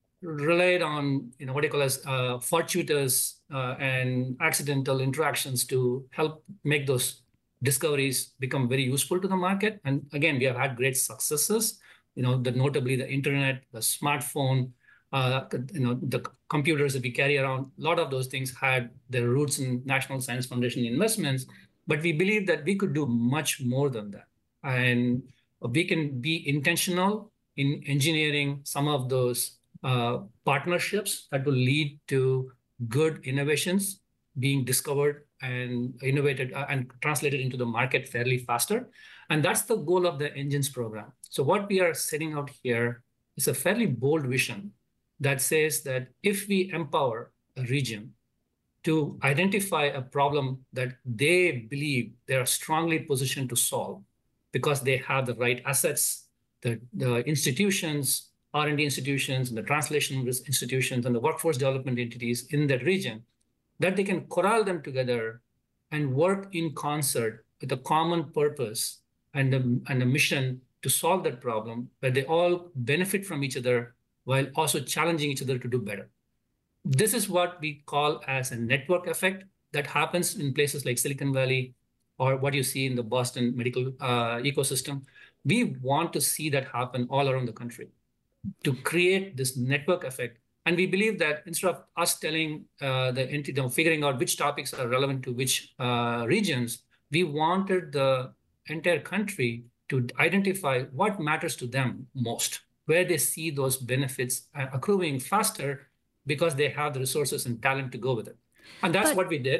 relied on, you know, what I call as uh, fortuitous uh, and accidental interactions to help make those discoveries become very useful to the market. And again, we have had great successes, you know, the, notably the internet, the smartphone, uh, you know, the computers that we carry around. A lot of those things had their roots in National Science Foundation investments, but we believe that we could do much more than that. And we can be intentional in engineering some of those Uh, partnerships that will lead to good innovations being discovered and innovated uh, and translated into the market fairly faster. And that's the goal of the Engines program. So what we are setting out here is a fairly bold vision that says that if we empower a region to identify a problem that they believe they are strongly positioned to solve because they have the right assets, the, the institutions, R and D institutions, and the translation institutions, and the workforce development entities in that region, that they can corral them together and work in concert with a common purpose and a, and a mission to solve that problem, where they all benefit from each other while also challenging each other to do better. This is what we call as a network effect that happens in places like Silicon Valley or what you see in the Boston medical uh, ecosystem. We want to see that happen all around the country, to create this network effect. And we believe that instead of us telling uh, the entity, you know, figuring out which topics are relevant to which uh, regions, we wanted the entire country to identify what matters to them most, where they see those benefits accruing faster because they have the resources and talent to go with it. And that's but, what we did.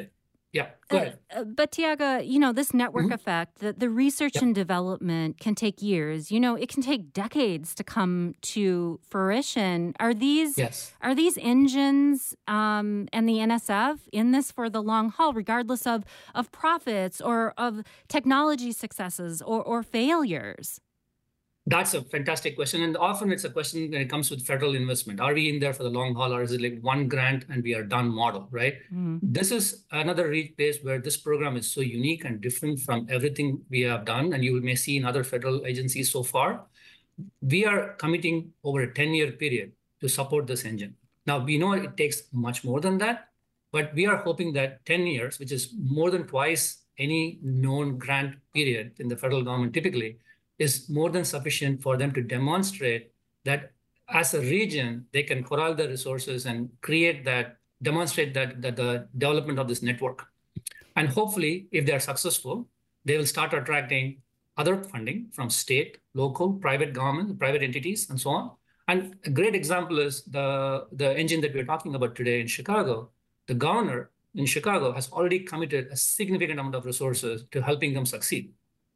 Yeah, go ahead. Uh, but Tiaga, you know, this network Mm-hmm. effect, the, the research Yep. and development can take years. You know, it can take decades to come to fruition. Are these Yes. are these engines um, and the N S F in this for the long haul, regardless of of profits or of technology successes or, or failures? That's a fantastic question. And often it's a question when it comes with federal investment. Are we in there for the long haul, or is it like one grant and we are done model, right? Mm. This is another re- place where this program is so unique and different from everything we have done, and you may see in other federal agencies so far. We are committing over a ten-year period to support this engine. Now, we know it takes much more than that, but we are hoping that ten years, which is more than twice any known grant period in the federal government typically, is more than sufficient for them to demonstrate that as a region, they can corral the resources and create that, demonstrate that, that the development of this network. And hopefully, if they are successful, they will start attracting other funding from state, local, private government, private entities, and so on. And a great example is the, the engine that we're talking about today in Chicago. The governor in Chicago has already committed a significant amount of resources to helping them succeed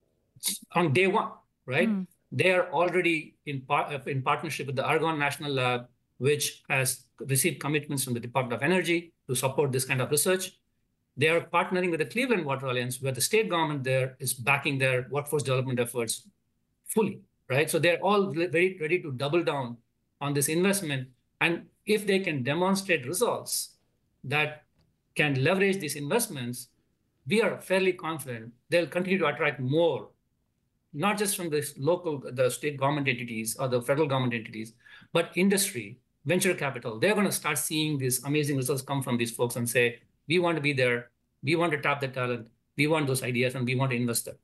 on day one. Right? Mm. They are already in, par- in partnership with the Argonne National Lab, which has received commitments from the Department of Energy to support this kind of research. They are partnering with the Cleveland Water Alliance, where the state government there is backing their workforce development efforts fully, right? So they're all very ready to double down on this investment. And if they can demonstrate results that can leverage these investments, we are fairly confident they'll continue to attract more, not just from the local, the state government entities or the federal government entities, but industry, venture capital. They're going to start seeing these amazing results come from these folks and say, we want to be there, we want to tap the talent, we want those ideas, and we want to invest there.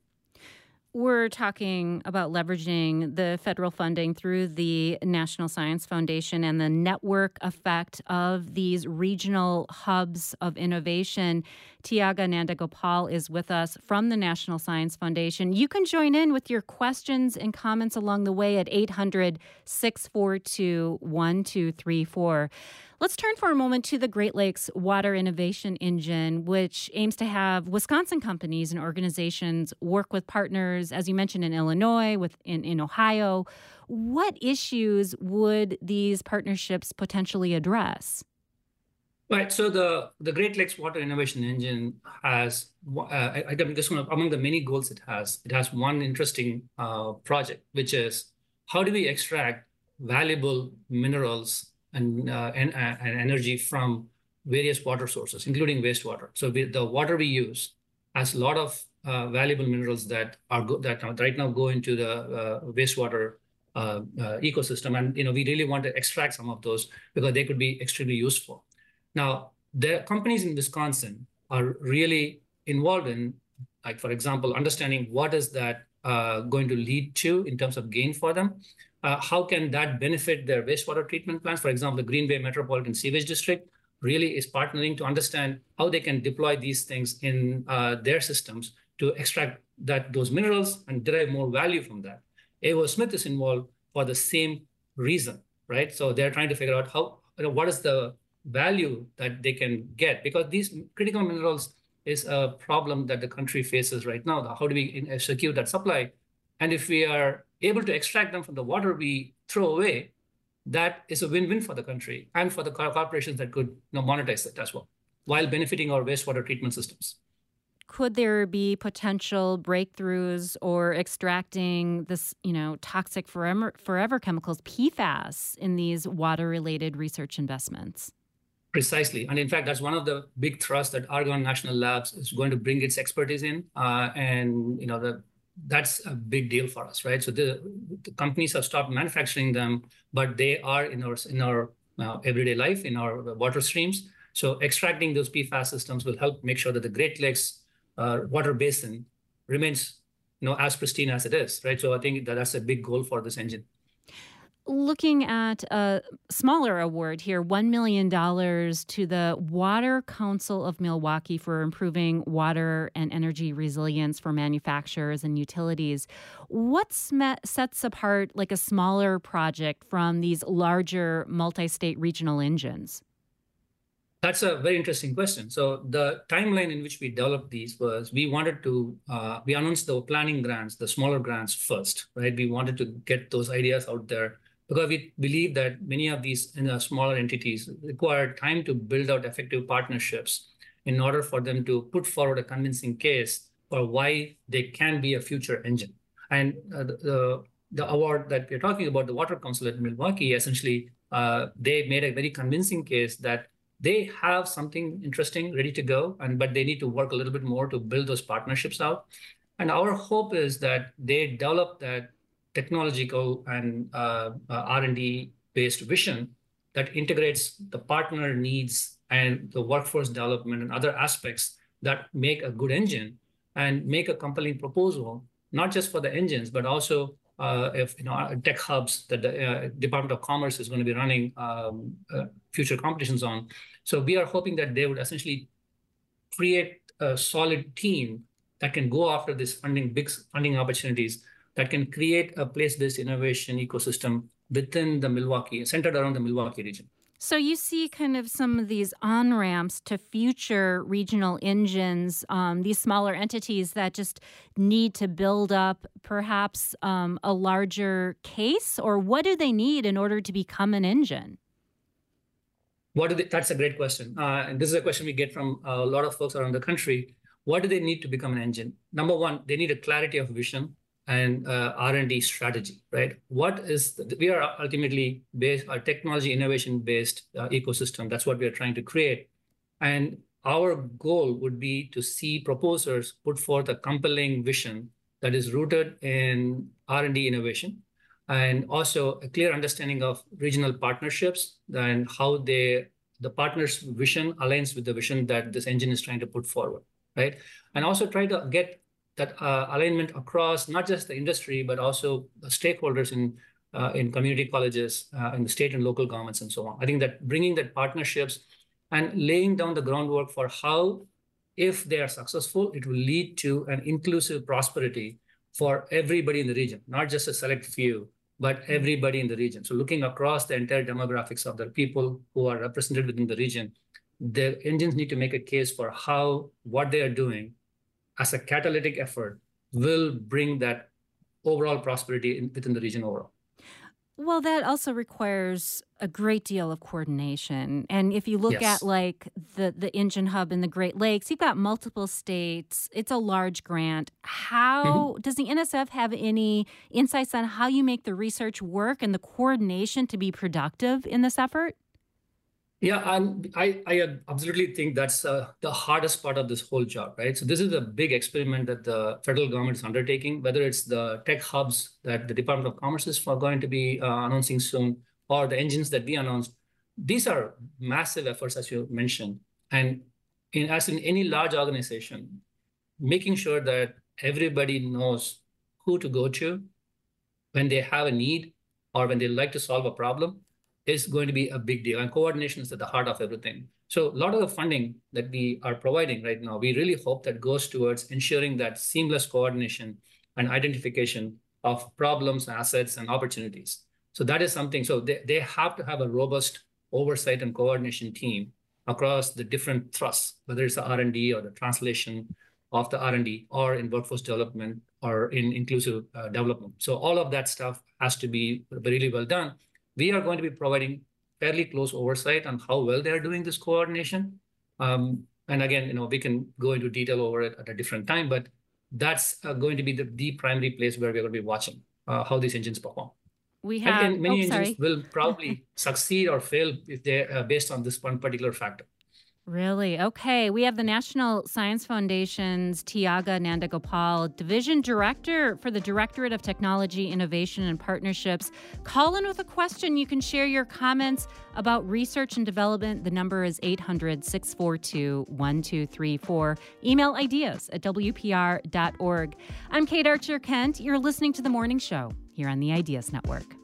We're talking about leveraging the federal funding through the National Science Foundation and the network effect of these regional hubs of innovation. Tiaga Nandagopal is with us from the National Science Foundation. You can join in with your questions and comments along the way at eight hundred, six four two, one two three four. Let's turn for a moment to the Great Lakes Water Innovation Engine, which aims to have Wisconsin companies and organizations work with partners, as you mentioned, in Illinois, with in, in Ohio. What issues would these partnerships potentially address? Right. So the, the Great Lakes Water Innovation Engine has, uh, I, I guess one of, among the many goals it has, it has one interesting uh, project, which is how do we extract valuable minerals and, uh, and, uh, and energy from various water sources, including wastewater. So we, the water we use has a lot of uh, valuable minerals that are go- that right now go into the uh, wastewater uh, uh, ecosystem, and you know we really want to extract some of those because they could be extremely useful. Now, the companies in Wisconsin are really involved in, like for example, understanding what is that uh, going to lead to in terms of gain for them. Uh, how can that benefit their wastewater treatment plants? For example, the Green Bay Metropolitan Sewage District really is partnering to understand how they can deploy these things in uh, their systems to extract that those minerals and derive more value from that. A O Smith is involved for the same reason, right? So they're trying to figure out how, you know, what is the value that they can get, because these critical minerals is a problem that the country faces right now. How do we secure that supply? And if we are able to extract them from the water we throw away, that is a win-win for the country and for the corporations that could you know, monetize it as well, while benefiting our wastewater treatment systems. Could there be potential breakthroughs or extracting this, you know, toxic forever, forever chemicals, P FAS, in these water-related research investments? Precisely. And in fact, that's one of the big thrusts that Argonne National Labs is going to bring its expertise in. Uh, and, you know, the that's a big deal for us, right? So the, the companies have stopped manufacturing them, but they are in our in our uh, everyday life, in our water streams. So extracting those P FAS systems will help make sure that the Great Lakes uh, water basin remains, you know, as pristine as it is, right? So I think that that's a big goal for this engine. Looking at a smaller award here, one million dollars to the Water Council of Milwaukee for improving water and energy resilience for manufacturers and utilities. What sets apart like a smaller project from these larger multi-state regional engines? That's a very interesting question. So the timeline in which we developed these was we wanted to, uh, we announced the planning grants, the smaller grants first, right? We wanted to get those ideas out there because we believe that many of these you know, smaller entities require time to build out effective partnerships in order for them to put forward a convincing case for why they can be a future engine. And uh, the, the award that we're talking about, the Water Council at Milwaukee, essentially, uh, they made a very convincing case that they have something interesting ready to go, and but they need to work a little bit more to build those partnerships out. And our hope is that they develop that technological and uh, uh, R and D based vision that integrates the partner needs and the workforce development and other aspects that make a good engine and make a compelling proposal, not just for the engines, but also uh, if you know tech hubs that the uh, Department of Commerce is going to be running um, uh, future competitions on. So we are hoping that they would essentially create a solid team that can go after this funding, big funding opportunities, that can create a place-based innovation ecosystem within the Milwaukee, centered around the Milwaukee region. So you see kind of some of these on-ramps to future regional engines, um, these smaller entities that just need to build up perhaps um, a larger case, or what do they need in order to become an engine? What do they, that's a great question. Uh, and this is a question we get from a lot of folks around the country. What do they need to become an engine? Number one, they need a clarity of vision and uh, R and D strategy, right? What is, the, we are ultimately based, a technology innovation-based uh, ecosystem. That's what we are trying to create. And our goal would be to see proposers put forth a compelling vision that is rooted in R and D innovation, and also a clear understanding of regional partnerships and how they, the partner's vision aligns with the vision that this engine is trying to put forward, right? And also try to get that uh, alignment across not just the industry, but also the stakeholders in uh, in community colleges, uh, in the state and local governments and so on. I think that bringing that partnerships and laying down the groundwork for how, if they are successful, it will lead to an inclusive prosperity for everybody in the region, not just a select few, but everybody in the region. So looking across the entire demographics of the people who are represented within the region, the engines need to make a case for how what they are doing as a catalytic effort will bring that overall prosperity in, within the region overall. Well, that also requires a great deal of coordination. And if you look Yes. at like the, the engine hub in the Great Lakes, you've got multiple states. It's a large grant. How Mm-hmm. does the N S F have any insights on how you make the research work and the coordination to be productive in this effort? Yeah, I'm, I, I absolutely think that's uh, the hardest part of this whole job, right? So this is a big experiment that the federal government is undertaking, whether it's the tech hubs that the Department of Commerce is for going to be uh, announcing soon, or the engines that we announced. These are massive efforts, as you mentioned. And in, as in any large organization, making sure that everybody knows who to go to when they have a need or when they like to solve a problem is going to be a big deal. And coordination is at the heart of everything. So a lot of the funding that we are providing right now, we really hope that goes towards ensuring that seamless coordination and identification of problems, assets, and opportunities. So that is something, so they, they have to have a robust oversight and coordination team across the different thrusts, whether it's the R and D or the translation of the R and D or in workforce development or in inclusive uh, development. So all of that stuff has to be really well done. We are going to be providing fairly close oversight on how well they're doing this coordination. Um, and again, you know, we can go into detail over it at a different time, but that's uh, going to be the, the primary place where we're going to be watching uh, how these engines perform. We have, and, and many oh, engines sorry. will probably succeed or fail if they're uh, based on this one particular factor. Really? Okay. We have the National Science Foundation's Tiaga Nandagopal, Division Director for the Directorate of Technology, Innovation, and Partnerships. Call in with a question. You can share your comments about research and development. The number is eight hundred, six four two, one two three four. Email ideas at W P R dot org. I'm Kate Archer Kent. You're listening to The Morning Show here on the Ideas Network.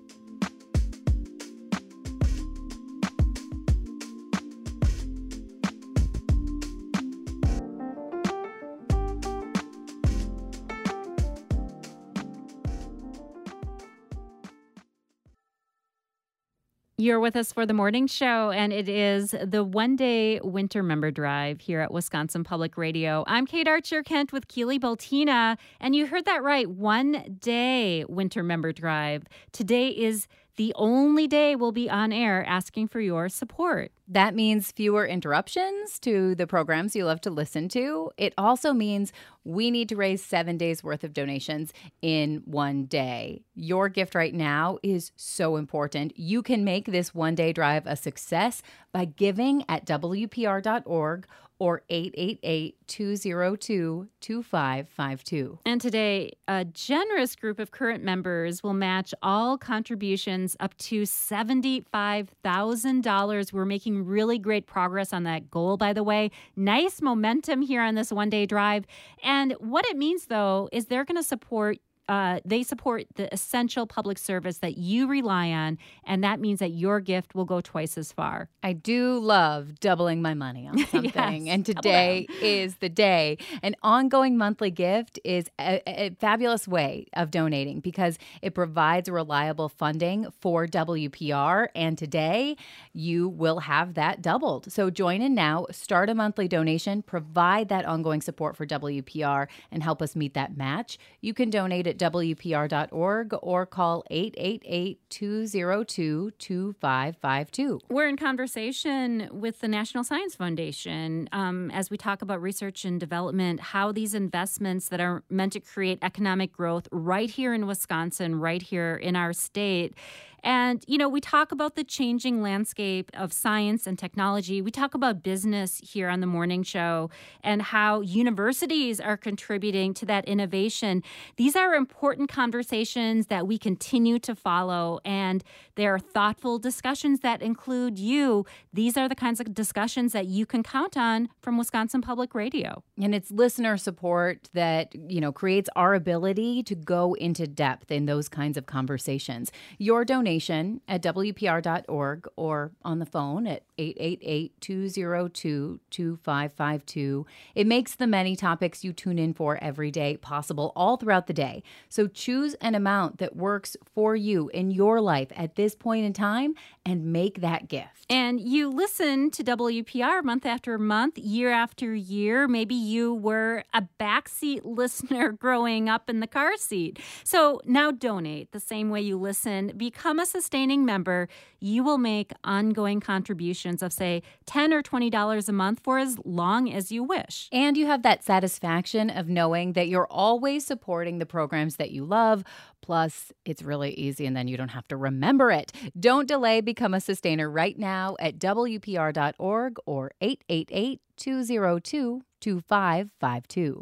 You're with us for the morning show, and it is the one-day winter member drive here at Wisconsin Public Radio. I'm Kate Archer-Kent with Keely Baltina, and you heard that right, one-day winter member drive. Today is the only day we'll be on air asking for your support. That means fewer interruptions to the programs you love to listen to. It also means we need to raise seven days worth of donations in one day. Your gift right now is so important. You can make this one-day drive a success by giving at W P R dot org or eight eight eight, two zero two, two five five two. And today, a generous group of current members will match all contributions up to seventy-five thousand dollars. We're making really great progress on that goal, by the way. Nice momentum here on this one-day drive. And what it means, though, is they're going to support Uh, they support the essential public service that you rely on, and that means that your gift will go twice as far. I do love doubling my money on something, Yes, and today is the day. An ongoing monthly gift is a, a fabulous way of donating because it provides reliable funding for W P R, and today you will have that doubled. So join in now, start a monthly donation, provide that ongoing support for W P R, and help us meet that match. You can donate at W P R dot org or call eight eight eight, two zero two, two five five two. We're in conversation with the National Science Foundation um, as we talk about research and development, how these investments that are meant to create economic growth right here in Wisconsin, right here in our state. And, you know, we talk about the changing landscape of science and technology. We talk about business here on the morning show and how universities are contributing to that innovation. These are important conversations that we continue to follow, and they are thoughtful discussions that include you. These are the kinds of discussions that you can count on from Wisconsin Public Radio. And it's listener support that, you know, creates our ability to go into depth in those kinds of conversations. Your donation at W P R dot org or on the phone at eight eight eight, two zero two, two five five two. It makes the many topics you tune in for every day possible all throughout the day. So choose an amount that works for you in your life at this point in time and make that gift. And you listen to W P R month after month, year after year. Maybe you were a backseat listener growing up in the car seat. So now donate the same way you listen. Become a sustaining member. You will make ongoing contributions of, say, ten dollars or twenty dollars a month for as long as you wish. And you have that satisfaction of knowing that you're always supporting the programs that you love. Plus, it's really easy and then you don't have to remember it. Don't delay. Become a sustainer right now at W P R dot org or eight eight eight, two zero two, two five five two.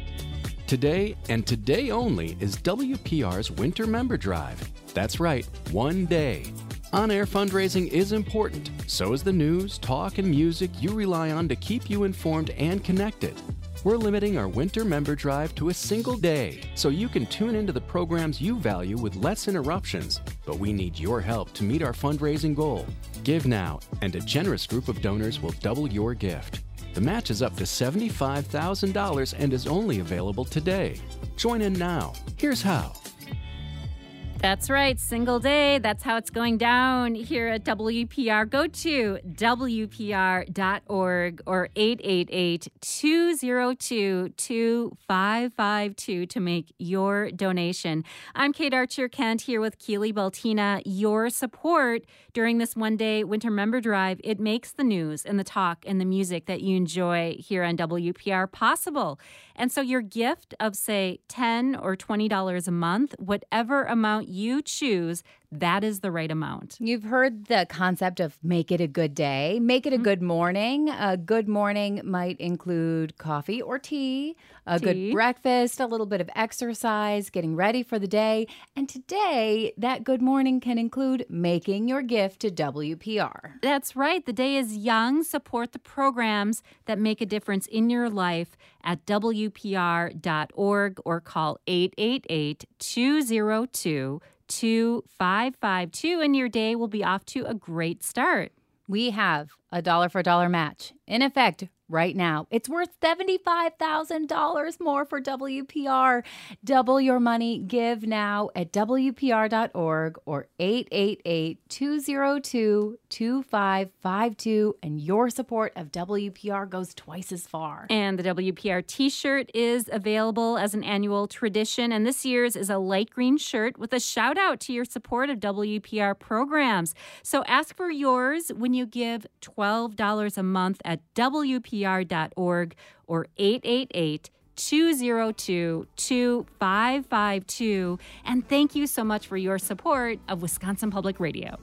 Today, and today only, is W P R's Winter Member Drive. That's right, one day. On-air fundraising is important. So is the news, talk, and music you rely on to keep you informed and connected. We're limiting our Winter Member Drive to a single day, so you can tune into the programs you value with less interruptions. But we need your help to meet our fundraising goal. Give now, and a generous group of donors will double your gift. The match is up to seventy-five thousand dollars and is only available today. Join in now. Here's how. That's right, single day. That's how it's going down here at W P R. Go to W P R dot org or eight eight eight, two zero two, two five five two to make your donation. I'm Kate Archer-Kent here with Keely Baltina. Your support during this one-day winter member drive, it makes the news and the talk and the music that you enjoy here on W P R possible. And so your gift of, say, ten dollars or twenty dollars a month, whatever amount you choose, that is the right amount. You've heard the concept of make it a good day, make it a good morning. A good morning might include coffee or tea, a Tea. good breakfast, a little bit of exercise, getting ready for the day. And today, that good morning can include making your gift to W P R. That's right. The day is young. Support the programs that make a difference in your life at W P R dot org or call eight eight eight, two zero two, two five five two and your day will be off to a great start. We have a dollar for dollar match in effect right now. It's worth seventy-five thousand dollars more for W P R. Double your money. Give now at W P R dot org or eight eight eight, two zero two, two five five two. And your support of W P R goes twice as far. And the W P R t-shirt is available as an annual tradition. And this year's is a light green shirt with a shout out to your support of W P R programs. So ask for yours when you give twelve dollars a month at W P R dot org or eight eight eight, two zero two, two five five two. And thank you so much for your support of Wisconsin Public Radio.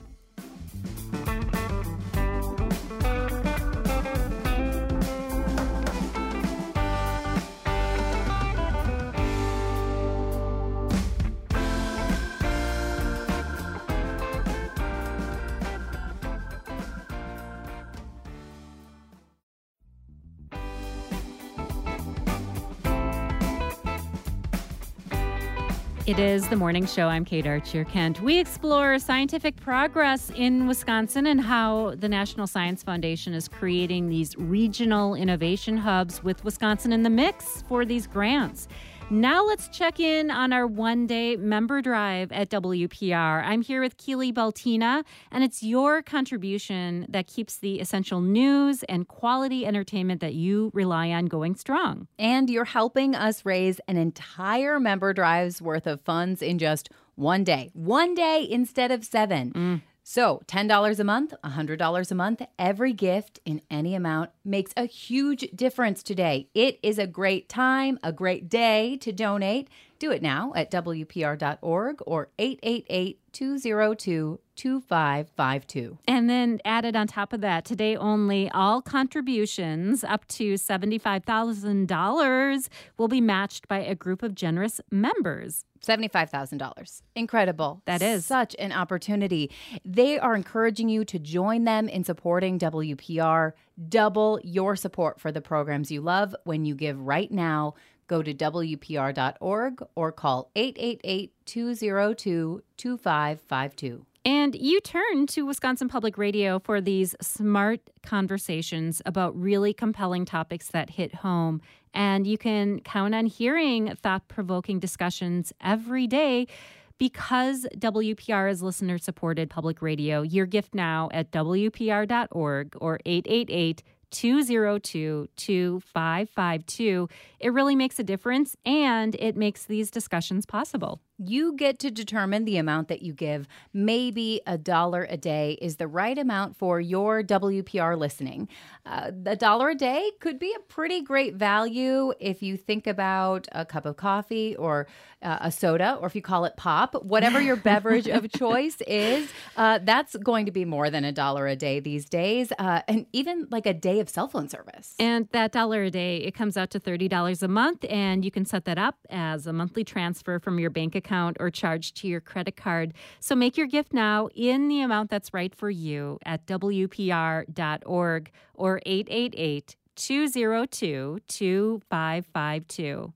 It is the morning show. I'm Kate Archer-Kent. We explore scientific progress in Wisconsin and how the National Science Foundation is creating these regional innovation hubs with Wisconsin in the mix for these grants. Now let's check in on our one-day member drive at W P R. I'm here with Keely Baltina, and it's your contribution that keeps the essential news and quality entertainment that you rely on going strong. And you're helping us raise an entire member drive's worth of funds in just one day. One day instead of seven. Mm. So ten dollars a month, one hundred dollars a month, every gift in any amount makes a huge difference today. It is a great time, a great day to donate. Do it now at W P R dot org or eight eight eight, two zero two, two five five two. And then added on top of that, today only, all contributions up to seventy-five thousand dollars will be matched by a group of generous members. seventy-five thousand dollars. Incredible. That is. Such an opportunity. They are encouraging you to join them in supporting W P R. Double your support for the programs you love when you give right now. Go to W P R dot org or call eight eight eight, two zero two, two five five two. And you turn to Wisconsin Public Radio for these smart conversations about really compelling topics that hit home. And you can count on hearing thought-provoking discussions every day because W P R is listener-supported public radio. Your gift now at W P R dot org or eight eight eight, two zero two, two five five two. It really makes a difference, and it makes these discussions possible. You get to determine the amount that you give. Maybe a dollar a day is the right amount for your W P R listening. Uh, a dollar a day could be a pretty great value if you think about a cup of coffee or uh, a soda, or if you call it pop, whatever your beverage of choice is. Uh, that's going to be more than a dollar a day these days, uh, and even like a day of cell phone service. And that dollar a day, it comes out to thirty dollars a month, and you can set that up as a monthly transfer from your bank account or charged to your credit card. So make your gift now in the amount that's right for you at W P R dot org or eight eight eight, two zero two, two five five two.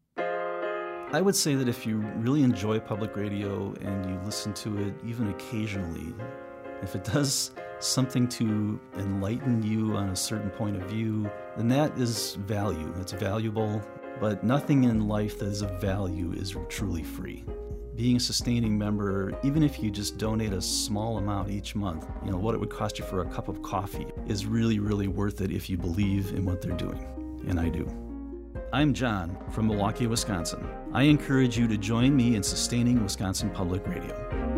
I would say that if you really enjoy public radio and you listen to it even occasionally, if it does something to enlighten you on a certain point of view, then that is value. It's valuable, but nothing in life that is of value is truly free. Being a sustaining member, even if you just donate a small amount each month, you know, what it would cost you for a cup of coffee is really, really worth it if you believe in what they're doing. And I do. I'm John from Milwaukee, Wisconsin. I encourage you to join me in sustaining Wisconsin Public Radio.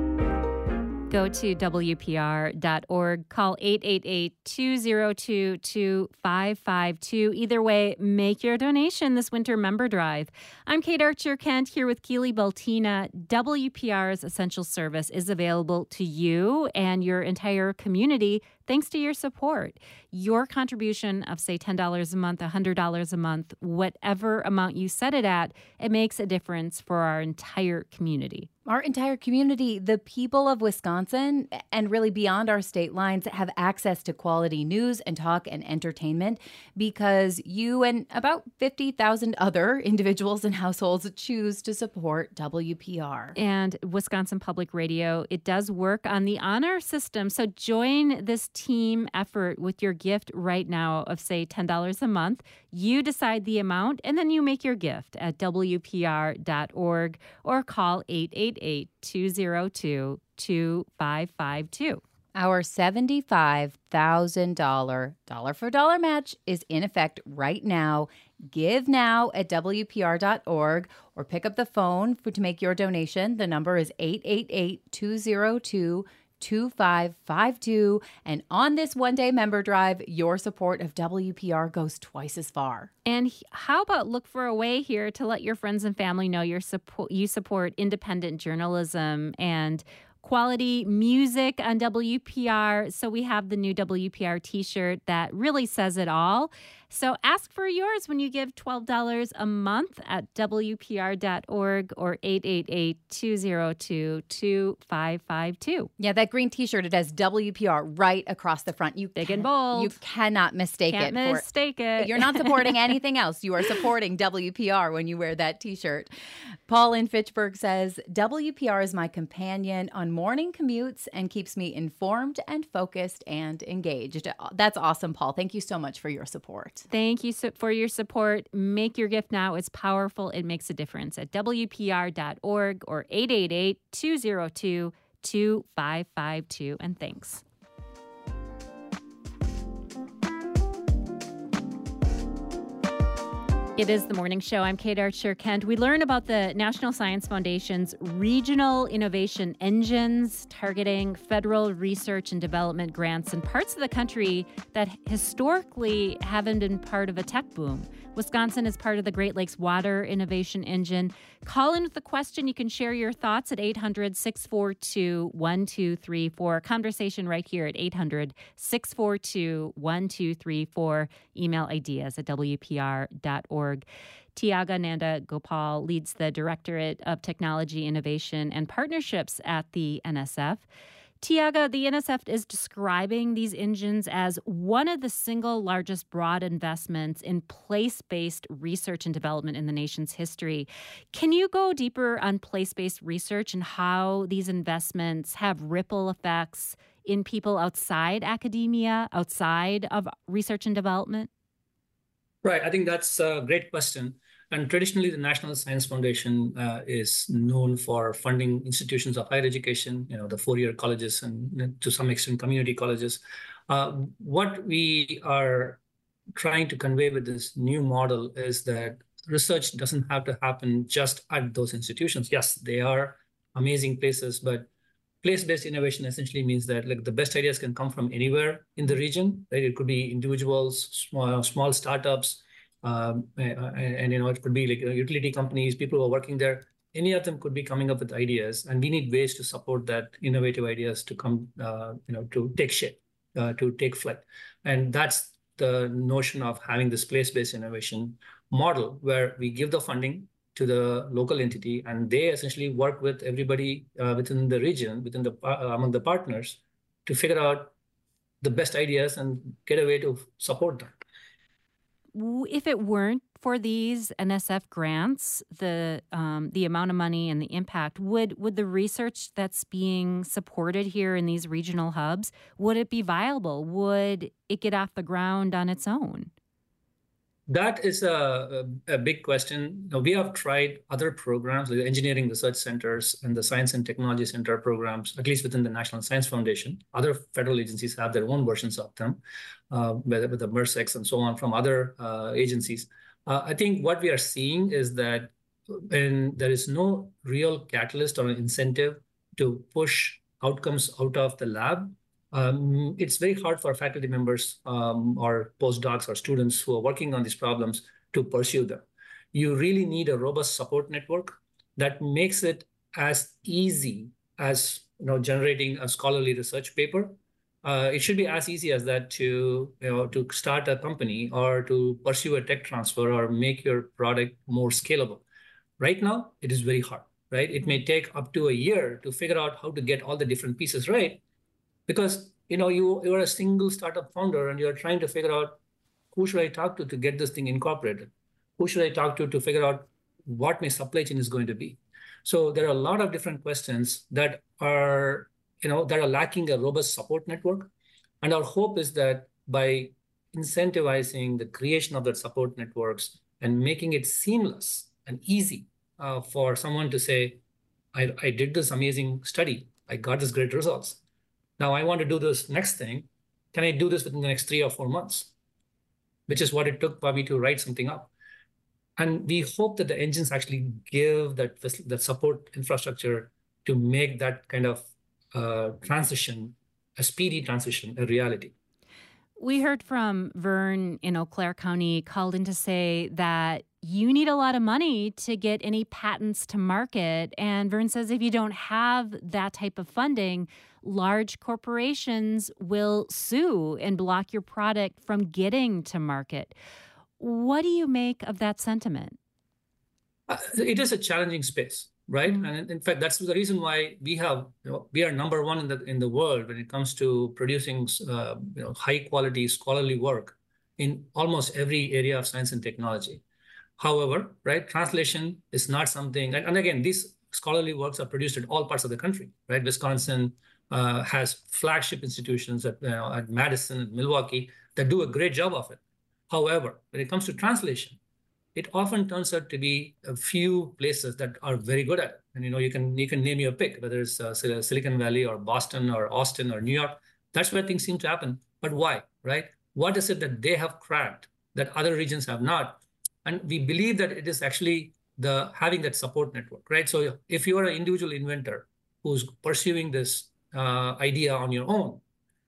Go to W P R dot org, call eight eight eight, two zero two, two five five two. Either way, make your donation this winter member drive. I'm Kate Archer-Kent here with Keely Baltina. W P R's essential service is available to you and your entire community thanks to your support. Your contribution of, say, ten dollars a month, one hundred dollars a month, whatever amount you set it at, it makes a difference for our entire community. Our entire community, the people of Wisconsin, and really beyond our state lines, have access to quality news and talk and entertainment because you and about fifty thousand other individuals and households choose to support W P R. And Wisconsin Public Radio, it does work on the honor system. So join this team effort with your gift right now of, say, ten dollars a month. You decide the amount, and then you make your gift at W P R dot org or call eight eight eight, two zero two, two five five two. Our seventy-five thousand dollars dollar for dollar match is in effect right now. Give now at W P R dot org or pick up the phone for, to make your donation. The number is eight eight eight, two zero two, two five five two. And on this one-day member drive, your support of W P R goes twice as far. And how about look for a way here to let your friends and family know your support, you support independent journalism and quality music on W P R. So we have the new W P R t-shirt that really says it all. So ask for yours when you give twelve dollars a month at W P R dot org or eight eight eight, two zero two, two five five two. Yeah, that green t-shirt, it has W P R right across the front. You Big can, and bold. You cannot mistake Can't it. mistake for, it. You're not supporting anything else. You are supporting W P R when you wear that t-shirt. Paul in Fitchburg says, W P R is my companion on morning commutes and keeps me informed and focused and engaged. That's awesome, Paul. Thank you so much for your support. Thank you for your support. Make your gift now. It's powerful. It makes a difference at W P R dot org or eight eight eight, two zero two, two five five two. And thanks. It is the morning show. I'm Kate Archer-Kent. We learn about the National Science Foundation's regional innovation engines targeting federal research and development grants in parts of the country that historically haven't been part of a tech boom. Wisconsin is part of the Great Lakes Water Innovation Engine. Call in with the question. You can share your thoughts at eight hundred, six four two, one two three four. Conversation right here at eight hundred, six four two, one two three four. Email ideas at W P R dot org. Tiaga Nanda Gopal leads the Directorate of Technology, Innovation, and Partnerships at the N S F. Tiaga, the N S F is describing these engines as one of the single largest broad investments in place-based research and development in the nation's history. Can you go deeper on place-based research and how these investments have ripple effects in people outside academia, outside of research and development? Right. I think that's a great question. And traditionally, the National Science Foundation uh, is known for funding institutions of higher education, you know, the four-year colleges and to some extent community colleges. Uh, what we are trying to convey with this new model is that research doesn't have to happen just at those institutions. Yes, they are amazing places, but place-based innovation essentially means that like the best ideas can come from anywhere in the region. Right? It could be individuals, small, small startups, um, and, and you know it could be like utility companies, people who are working there. Any of them could be coming up with ideas, and we need ways to support that innovative ideas to come, uh, you know, to take shape, uh, to take flight. And that's the notion of having this place-based innovation model where we give the funding to the local entity, and they essentially work with everybody uh, within the region, within the uh, among the partners, to figure out the best ideas and get a way to support them. If it weren't for these N S F grants, the um, the amount of money and the impact, would would the research that's being supported here in these regional hubs, would it be viable? Would it get off the ground on its own? That is a, a, a big question. Now, we have tried other programs, like the engineering research centers and the science and technology center programs, at least within the National Science Foundation. Other federal agencies have their own versions of them, uh, with, with the MERSEX and so on from other uh, agencies. Uh, I think what we are seeing is that when there is no real catalyst or an incentive to push outcomes out of the lab, Um, it's very hard for faculty members um, or postdocs or students who are working on these problems to pursue them. You really need a robust support network that makes it as easy as you know generating a scholarly research paper. Uh, it should be as easy as that to you know to start a company or to pursue a tech transfer or make your product more scalable. Right now, it is very hard. right? It may take up to a year to figure out how to get all the different pieces right, because you know you you're a single startup founder and you're trying to figure out who should I talk to to get this thing incorporated, who should I talk to to figure out what my supply chain is going to be. So there are a lot of different questions that are you know that are lacking a robust support network, and our hope is that by incentivizing the creation of that support networks and making it seamless and easy uh, for someone to say, I, I did this amazing study. I got this great results. Now I want to do this next thing. Can I do this within the next three or four months? Which is what it took for me to write something up. And we hope that the engines actually give that, that support infrastructure to make that kind of uh, transition, a speedy transition, a reality. We heard from Vern in Eau Claire County, called in to say that you need a lot of money to get any patents to market. And Vern says if you don't have that type of funding, large corporations will sue and block your product from getting to market. What do you make of that sentiment? Uh, it is a challenging space, right? Mm-hmm. And in fact, that's the reason why we have, you know, we are number one in the in the world when it comes to producing, uh, you know, high quality scholarly work in almost every area of science and technology. However, right, translation is not something, and, and again, these scholarly works are produced in all parts of the country, right? Wisconsin uh, has flagship institutions at, you know, at Madison and Milwaukee that do a great job of it. However, when it comes to translation, it often turns out to be a few places that are very good at it. And you know, you can you can name your pick, whether it's uh, Silicon Valley or Boston or Austin or New York. That's where things seem to happen. But why, right? What is it that they have cracked that other regions have not? And we believe that it is actually the having that support network, right? So if you are an individual inventor who's pursuing this uh, idea on your own,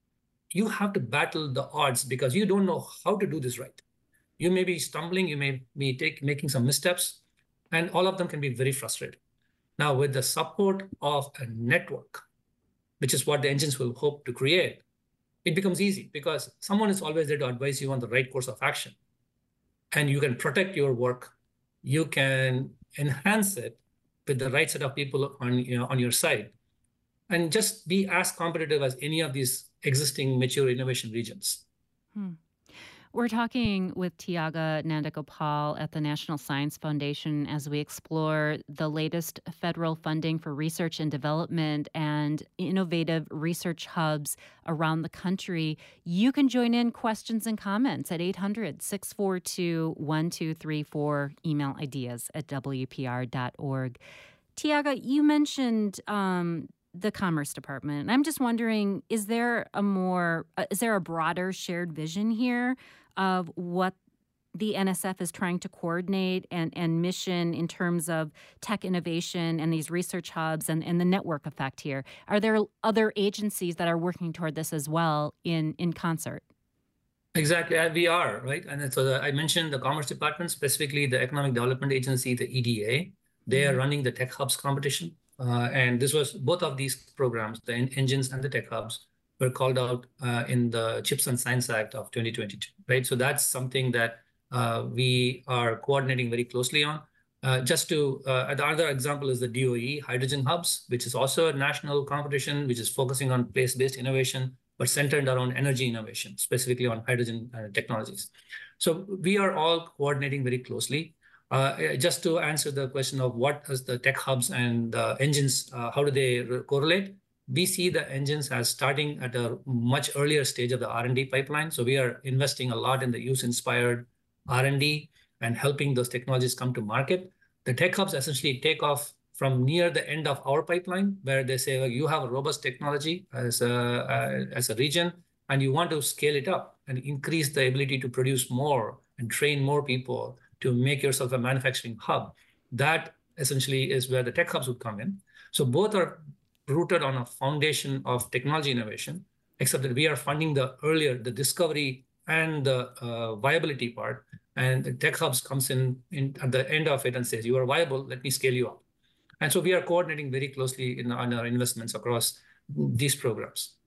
you have to battle the odds because you don't know how to do this right. You may be stumbling, you may be take, making some missteps, and all of them can be very frustrating. Now, with the support of a network, which is what the engines will hope to create, it becomes easy because someone is always there to advise you on the right course of action. And you can protect your work. You can enhance it with the right set of people on, you know, on your side. And just be as competitive as any of these existing mature innovation regions. Hmm. We're talking with Tiaga Nandagopal at the National Science Foundation as we explore the latest federal funding for research and development and innovative research hubs around the country. You can join in questions and comments at eight hundred, six four two, one two three four, email ideas at W P R dot org. Tiaga, you mentioned um, the Commerce Department. I'm just wondering, is there a more, uh, is there a broader shared vision here of what the N S F is trying to coordinate and, and mission in terms of tech innovation and these research hubs and, and the network effect here? Are there other agencies that are working toward this as well in, in concert? Exactly, we are, right? And so the, I mentioned the Commerce Department, specifically the Economic Development Agency, the E D A. They are running the Tech Hubs competition. Uh, and this was both of these programs, the en- engines and the Tech Hubs, were called out uh, in the CHIPS and Science Act of twenty twenty-two, right? So that's something that uh, we are coordinating very closely on. Uh, just to, uh, the other example is the D O E Hydrogen Hubs, which is also a national competition, which is focusing on place-based innovation, but centered around energy innovation, specifically on hydrogen uh, technologies. So we are all coordinating very closely. Uh, just to answer the question of what is the tech hubs and the engines, uh, how do they correlate? We see the engines as starting at a much earlier stage of the R and D pipeline. So we are investing a lot in the use-inspired R and D and helping those technologies come to market. The tech hubs essentially take off from near the end of our pipeline, where they say, well, you have a robust technology as a, uh, as a region, and you want to scale it up and increase the ability to produce more and train more people to make yourself a manufacturing hub. That essentially is where the tech hubs would come in. So both are rooted on a foundation of technology innovation, except that we are funding the earlier, the discovery and the uh, viability part. And the tech hubs comes in, in at the end of it and says, you are viable, let me scale you up. And so we are coordinating very closely in, on our investments across these programs.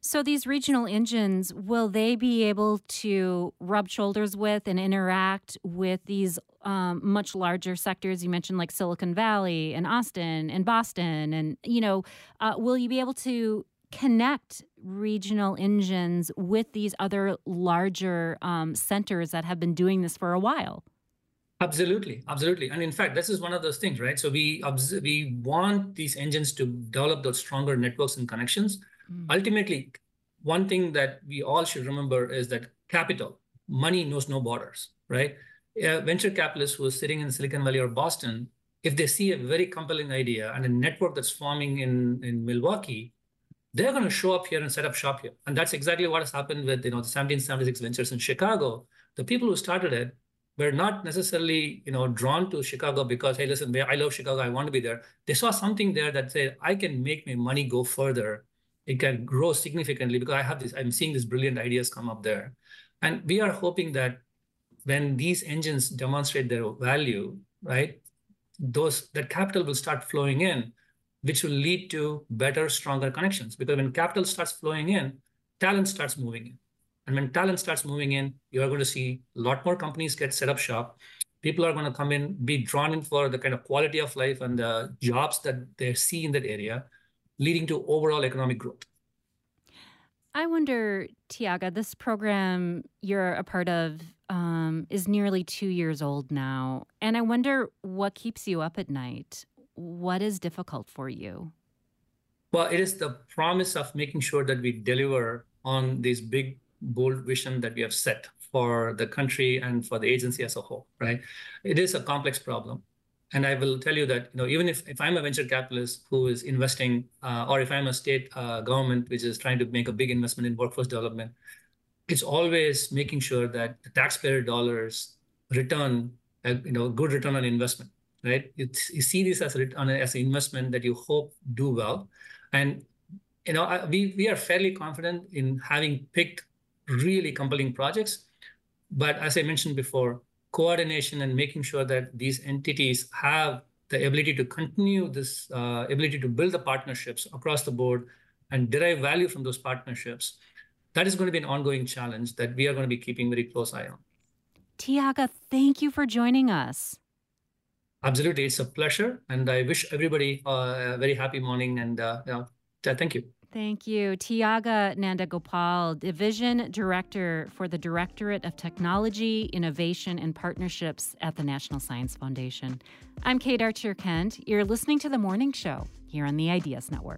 So these regional engines, will they be able to rub shoulders with and interact with these um, much larger sectors? You mentioned like Silicon Valley and Austin and Boston. And, you know, uh, will you be able to connect regional engines with these other larger um, centers that have been doing this for a while? Absolutely, absolutely. And in fact, this is one of those things, right? So we obs- we want these engines to develop those stronger networks and connections. Mm. Ultimately, one thing that we all should remember is that capital, money knows no borders, right? A venture capitalist who is sitting in Silicon Valley or Boston, if they see a very compelling idea and a network that's forming in, in Milwaukee, they're going to show up here and set up shop here. And that's exactly what has happened with, you know, the seventeen seventy-six Ventures in Chicago. The people who started it were not necessarily, you know, drawn to Chicago because, hey, listen, I love Chicago, I want to be there. They saw something there that said, I can make my money go further. It can grow significantly because I have this, I'm seeing these brilliant ideas come up there. And we are hoping that when these engines demonstrate their value, right, those, that capital will start flowing in, which will lead to better, stronger connections. Because when capital starts flowing in, talent starts moving in. And when talent starts moving in, you are going to see a lot more companies get set up shop. People are going to come in, be drawn in for the kind of quality of life and the jobs that they see in that area, leading to overall economic growth. I wonder, Tiaga, this program you're a part of um, is nearly two years old now. And I wonder what keeps you up at night. What is difficult for you? Well, it is the promise of making sure that we deliver on these big, bold vision that we have set for the country and for the agency as a whole, right? It is a complex problem. And I will tell you that, you know, even if, if I'm a venture capitalist who is investing, uh, or if I'm a state uh, government which is trying to make a big investment in workforce development, it's always making sure that the taxpayer dollars return, a, you know, good return on investment, right? It's, you see this as, a, as an investment that you hope do well. And, you know, I, we, we are fairly confident in having picked really compelling projects. But as I mentioned before, coordination and making sure that these entities have the ability to continue this uh, ability to build the partnerships across the board and derive value from those partnerships, that is going to be an ongoing challenge that we are going to be keeping very close eye on. Tiaga, thank you for joining us. Absolutely. It's a pleasure. And I wish everybody uh, a very happy morning. And uh, you know, thank you. Thank you. Tiaga Nandagopal, Division Director for the Directorate of Technology, Innovation, and Partnerships at the National Science Foundation. I'm Kate Archer-Kent. You're listening to The Morning Show here on the Ideas Network.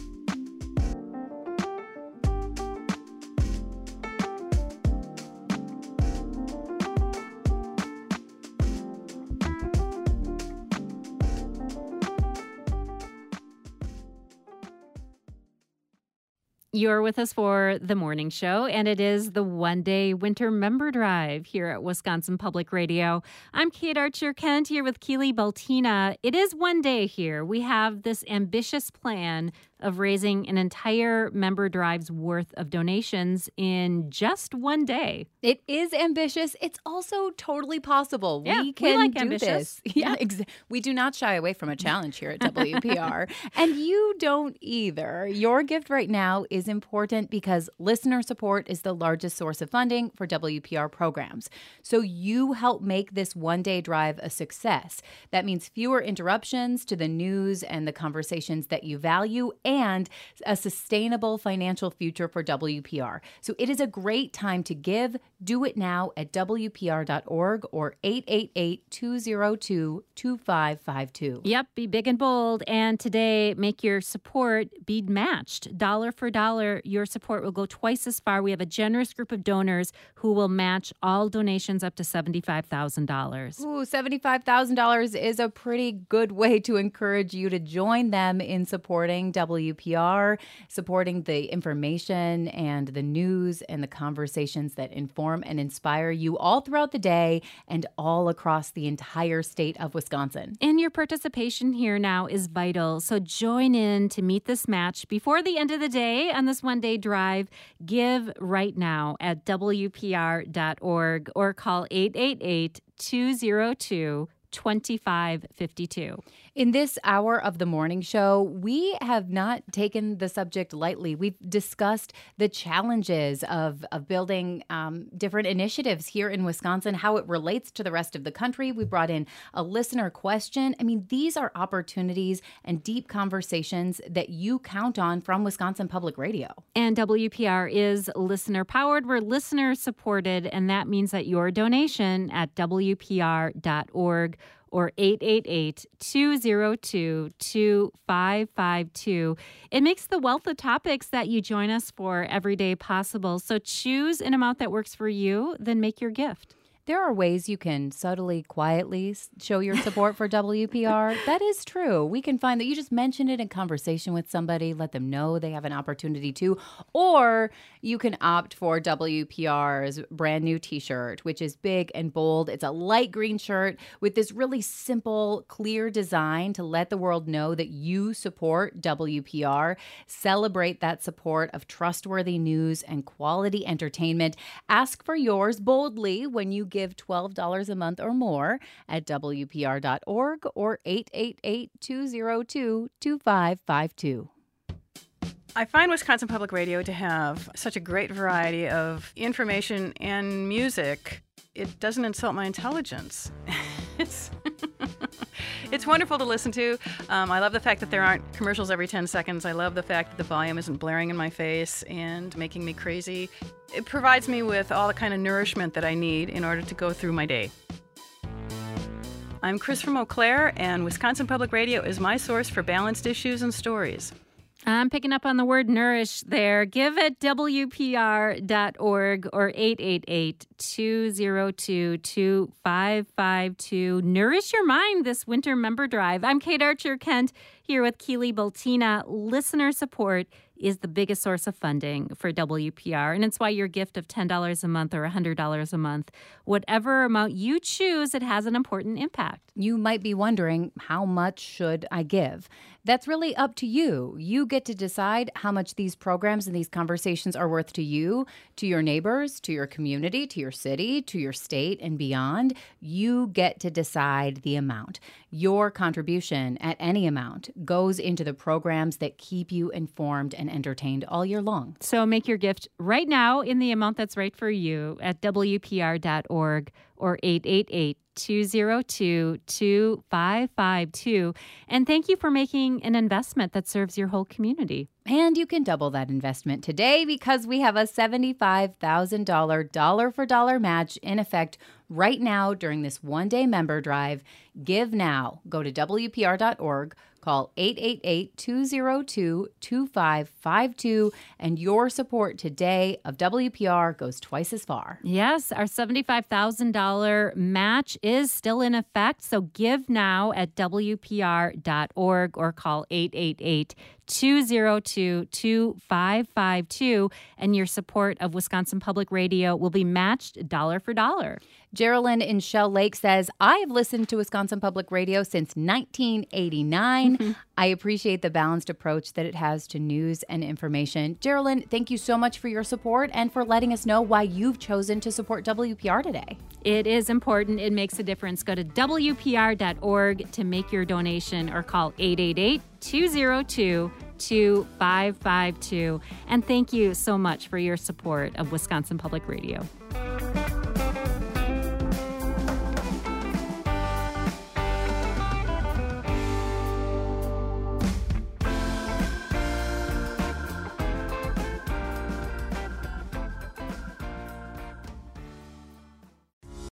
You're with us for The Morning Show, and it is the one-day winter member drive here at Wisconsin Public Radio. I'm Kate Archer-Kent here with Keely Baltina. It is one day here. We have this ambitious plan of raising an entire member drive's worth of donations in just one day. It is ambitious. It's also totally possible. Yeah, we can we like do ambitious. this. Yeah, ex- we do not shy away from a challenge here at W P R. And you don't either. Your gift right now is important because listener support is the largest source of funding for W P R programs. So you help make this one-day drive a success. That means fewer interruptions to the news and the conversations that you value, and a sustainable financial future for W P R. So it is a great time to give. Do it now at W P R dot org or eight eight eight, two zero two, two five five two. Yep, be big and bold. And today, make your support be matched. Dollar for dollar, your support will go twice as far. We have a generous group of donors who will match all donations up to seventy-five thousand dollars. Ooh, seventy-five thousand dollars is a pretty good way to encourage you to join them in supporting W P R, supporting the information and the news and the conversations that inform and inspire you all throughout the day and all across the entire state of Wisconsin. And your participation here now is vital. So join in to meet this match before the end of the day on this one-day drive. Give right now at W P R dot org or call eight eight eight, two zero two, two five five two. In this hour of the morning show, we have not taken the subject lightly. We've discussed the challenges of, of building um, different initiatives here in Wisconsin, how it relates to the rest of the country. We brought in a listener question. I mean, these are opportunities and deep conversations that you count on from Wisconsin Public Radio. And W P R is listener powered. We're listener supported, and that means that your donation at W P R dot org or eight eight eight, two zero two, two five five two. It makes the wealth of topics that you join us for every day possible. So choose an amount that works for you, then make your gift. There are ways you can subtly, quietly show your support for W P R. That is true. We can find that you just mention it in conversation with somebody, let them know they have an opportunity to, or you can opt for W P R's brand new t-shirt, which is big and bold. It's a light green shirt with this really simple, clear design to let the world know that you support W P R. Celebrate that support of trustworthy news and quality entertainment. Ask for yours boldly when you give twelve dollars a month or more at W P R dot org or eight eight eight, two zero two, two five five two. I find Wisconsin Public Radio to have such a great variety of information and music. It doesn't insult my intelligence. It's it's wonderful to listen to. Um, I love the fact that there aren't commercials every ten seconds. I love the fact that the volume isn't blaring in my face and making me crazy. It provides me with all the kind of nourishment that I need in order to go through my day. I'm Chris from Eau Claire, and Wisconsin Public Radio is my source for balanced issues and stories. I'm picking up on the word nourish there. Give at W P R dot org or eight eight eight, two zero two, two five five two. Nourish your mind this winter member drive. I'm Kate Archer Kent here with Keely Baltina. Listener support is the biggest source of funding for W P R, and it's why your gift of ten dollars a month or one hundred dollars a month, whatever amount you choose, it has an important impact. You might be wondering, how much should I give? That's really up to you. You get to decide how much these programs and these conversations are worth to you, to your neighbors, to your community, to your city, to your state, and beyond. You get to decide the amount. Your contribution at any amount goes into the programs that keep you informed and entertained all year long. So make your gift right now in the amount that's right for you at W P R dot org or eight eight eight, two zero two, two five five two. And thank you for making an investment that serves your whole community. And you can double that investment today because we have a seventy-five thousand dollars dollar-for-dollar match in effect right now during this one-day member drive. Give now. Go to W P R dot org, call eight eight eight, two zero two, two five five two, and your support today of W P R goes twice as far. Yes, our seventy-five thousand dollars match is still in effect, so give now at W P R dot org or call eight eight eight, two zero two, two five five two, and your support of Wisconsin Public Radio will be matched dollar for dollar. Geraldine in Shell Lake says, I have listened to Wisconsin Public Radio since nineteen eighty-nine. I appreciate the balanced approach that it has to news and information. Geraldine, thank you so much for your support and for letting us know why you've chosen to support W P R today. It is important. It makes a difference. Go to W P R dot org to make your donation or call eight eight eight, two zero two, two five five two. And thank you so much for your support of Wisconsin Public Radio.